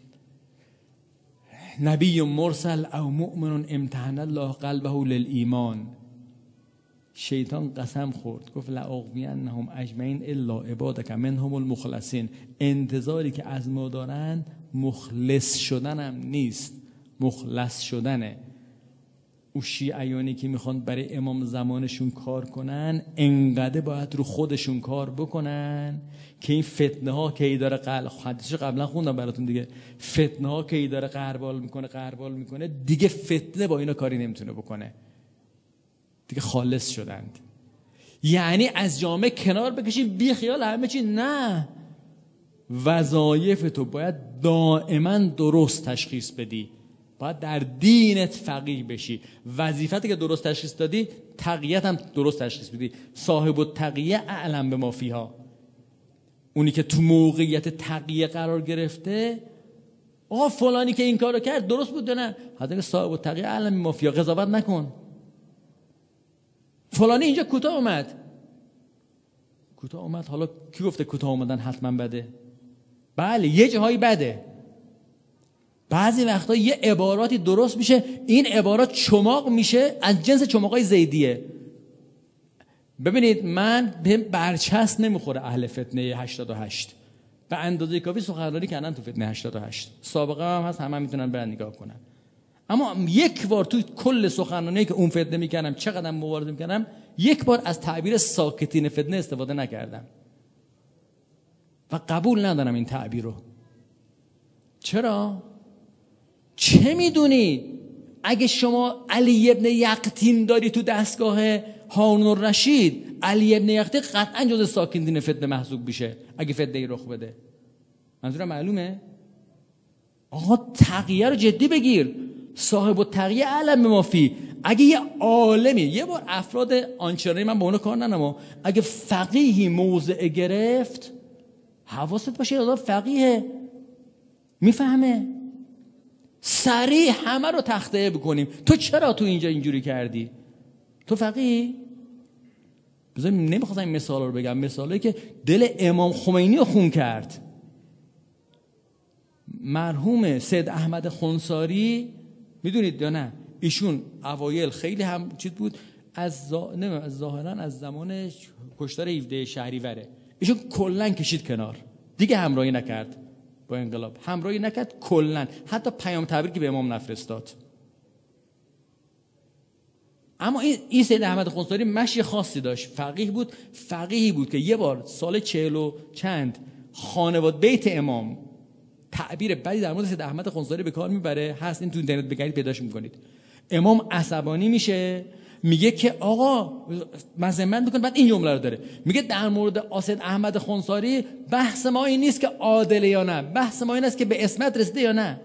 نبی مرسل او مؤمن امتحن الله قلبه للایمان. شیطان قسم خورد گفت لاغوینهم اجمعین الا عبادک منهم المخلصین. انتظاری که از ما دارن مخلص شدنم نیست، مخلص شدنه. او شیعیانی که میخوان برای امام زمانشون کار کنن انقدر باید رو خودشون کار بکنن که این فتنه ها که ای داره قل... حدیثش قبلا خوندم براتون دیگه، فتنه ها که ای داره قربال میکنه قربال میکنه دیگه فتنه با اینا کاری نمیتونه بکنه، دیگه خالص شدند. یعنی از جامعه کنار بکشید بی خیال همه چی، نه، وظایف تو باید دائما درست تشخیص بدی، باید در دینت فقیه بشی. وظیفتی که درست تشخیص دادی تقییت هم درست تشخیص بدی. صاحب التقیه اعلم به ما فیها. اونی که تو موقعیت تقیه قرار گرفته، آقا فلانی که این کارو کرد درست بود یا نه، حتی که صاحب التقیه اعلم به ما فیها، قضاوت نکن. فلانی اینجا کوتاه اومد، کوتاه اومد، حالا کی گفته کوتاه اومدن حتما بده؟ بله یه جاهایی بده، بعضی وقتا یه عباراتی درست میشه، این عبارات چماق میشه از جنس چماقای زیدیه. ببینید من به برچسب نمیخوره اهل فتنه هشتاد و هشت، به اندازه کافی سخنرانی کردن تو فتنه هشتاد و هشت، سابقه هم هست، همه هم میتونن برن نگاه کنن. اما یک بار تو کل سخنرانی که اون فتنه میکردم چقدر مبارزه میکردم، یک بار از تعبیر ساکتین فتنه استفاده نکردم و قبول ندارم این تعبیر رو. چرا؟ چه میدونی اگه شما علی ابن یقطین داری تو دستگاه هارون الرشید، علی ابن یقطین قطعا جز ساکتین فتنه محسوب میشه اگه فتنه رخ بده. منظورم معلومه؟ آقا تقیه رو جدی بگیر. صاحب التقیه علم ما فی. اگه یه عالمی، یه بار افراد آنچنانی، من با اونو کار ندارم، اگه فقیهی موضع گرفت حواست باشه، آدم فقیه میفهمه، سریع همه رو تخته بکنیم. تو چرا تو اینجا اینجوری کردی؟ تو فقیه؟ بذاریم نمیخواستم این مثال رو بگم، مثالی که دل امام خمینی رو خون کرد. مرحوم سید احمد خنثاری میدونید یا نه؟ ایشون اوایل خیلی هم چیز بود، از زا... نه از ظاهرا از زمان کشتار هفده شهریوره ایشون کلا کشید کنار، دیگه همراهی نکرد با انقلاب، همراهی نکرد کلا، حتی پیام تبریکی به امام نفرستاد. اما این این سید احمد خنثاری مشی خاصی داشت، فقیه بود، فقیهی بود که یه بار سال چهل و چند خانواده بیت امام تعبیر بدی در مورد سید احمد خنثاری به کار میبره، هست این تو اینترنت بگردید پیداش میکنید. امام عصبانی میشه، میگه که آقا مذمت میکنه، بعد این جمله رو داره، میگه در مورد سید احمد خنثاری بحث ما این نیست که عادله یا نه، بحث ما این است که به عصمت رسیده یا نه.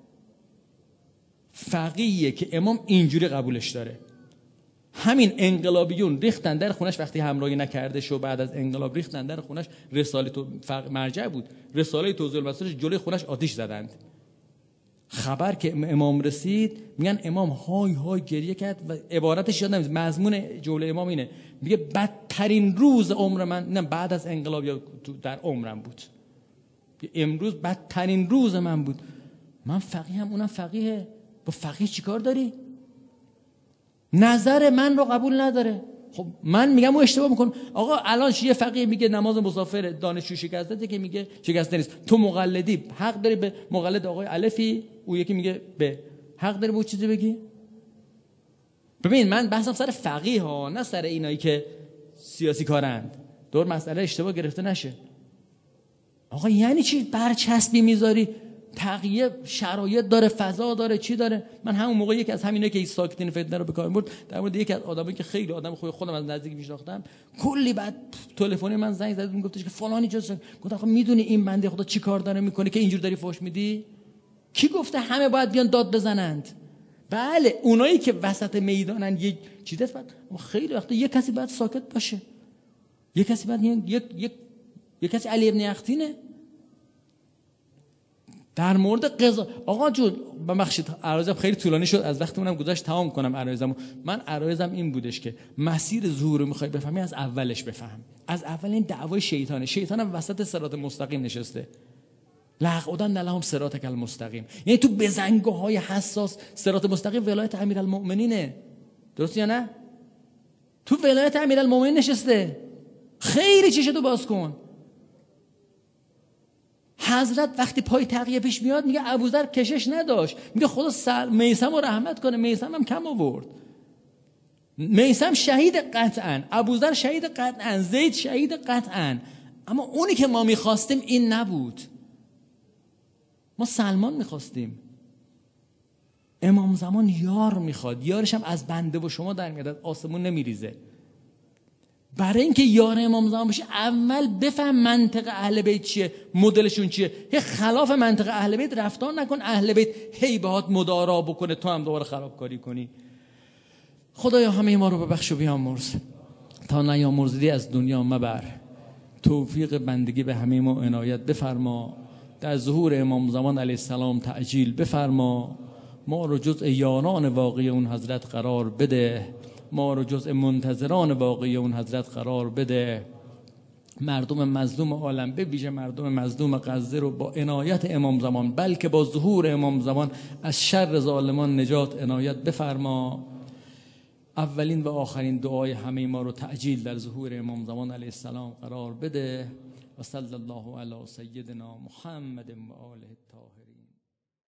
فقیهیه که امام اینجوری قبولش داره. همین انقلابیون ریختن در خونش وقتی همراهی نکرده شو، بعد از انقلاب ریختن در خونش، رساله تو مرجع بود، رساله توضیح المسائل جلوی خونش آتش زدند. خبر که امام رسید، میگن امام های های گریه کرد و عبارتش یادم نیست، مضمون جمله امام اینه، میگه بدترین روز عمر من، نه بعد از انقلاب یا در عمرم بود، امروز بدترین روز من بود. من فقیه هم، اونم فقیه، با فقیه چیکار داری؟ نظر من رو قبول نداره. خب من میگم اون اشتباه میکنه. آقا الان یه فقیه میگه نماز مسافر دانشجو شکسته که میگه شکسته نیست، تو مقلدی حق داری به مقلد آقای الفی او یکی میگه به حق داری به اون چیزی بگی؟ ببین من بحثم سر فقیه ها، نه سر اینایی که سیاسی کارند. دور مسئله اشتباه گرفته نشه. آقا یعنی چی برچسبی میذاری؟ تغییر شرایط داره، فضا داره، چی داره. من همون موقع یکی از همینایی که این ساکتین فتنه رو به کار برد، در مورد یکی از آدمایی که خیلی آدم خوبه خودم از نزدیک میشناختم، کلی بعد تلفن من زنگ زد میگفتش که فلانی جاست. گفتم آخه میدونی این بنده خدا چی کار داره میکنه که اینجور داری فحش میدی؟ کی گفته همه باید بیان داد بزنند؟ بله اونایی که وسط میدانن یک چیزی است، خیلی وقتا یک کسی باید ساکت باشه. یک کسی باید یک یک یک کسی علی ابن یقطینه در مورد قضا. آقا جون ببخشید عرایزم خیلی طولانی شد، از وقتمونم گذاشت تمام کنم عرایزمو. من عرایزم این بودش که مسیر ظهور رو میخوای بفهمی از اولش بفهم. از اول این دعوای شیطانه. شیطانم وسط صراط مستقیم نشسته. لقودن لهم صراطک المستقیم، یعنی تو بزنگاه‌های حساس صراط مستقیم ولایت امیرالمؤمنینه. درست یا نه؟ تو ولایت امیرالمؤمنین نشسته. خیلی چشتو تو باز کن. حضرت وقتی پای تقیه پیش میاد میگه ابوذر کشش نداشت، میگه خدا سر میثم رو رحمت کنه، میثم هم کم آورد. میثم شهید قطعا، ابوذر شهید قطعا، زید شهید قطعا، اما اونی که ما میخواستیم این نبود. ما سلمان میخواستیم. امام زمان یار میخواد، یارش هم از بنده و شما در میاد، آسمون نمیریزه. برای اینکه یار امام زمان بشه اول بفهم منطق اهل بیت چیه، مدلشون چیه. هی خلاف منطق اهل بیت رفتار نکن، اهل بیت هی باهات مدارا بکنه تو هم دوباره خرابکاری کنی. خدایا همه ما رو ببخش و بیامرز، تا نیامرزیدی از دنیا مبر. توفیق بندگی به همه ما عنایت بفرما. در ظهور امام زمان علیه السلام تعجیل بفرما. ما رو جزء یاران واقعی اون حضرت قرار بده. ما رو جزء منتظران واقعی اون حضرت قرار بده. مردم مظلوم عالم، به ویژه مردم مظلوم غزه رو با عنایت امام زمان، بلکه با ظهور امام زمان، از شر ظالمان نجات عنایت بفرما. اولین و آخرین دعای همه ما رو تعجیل در ظهور امام زمان علیه السلام قرار بده. و صلی الله علی سیدنا محمد و آله الطاهرین.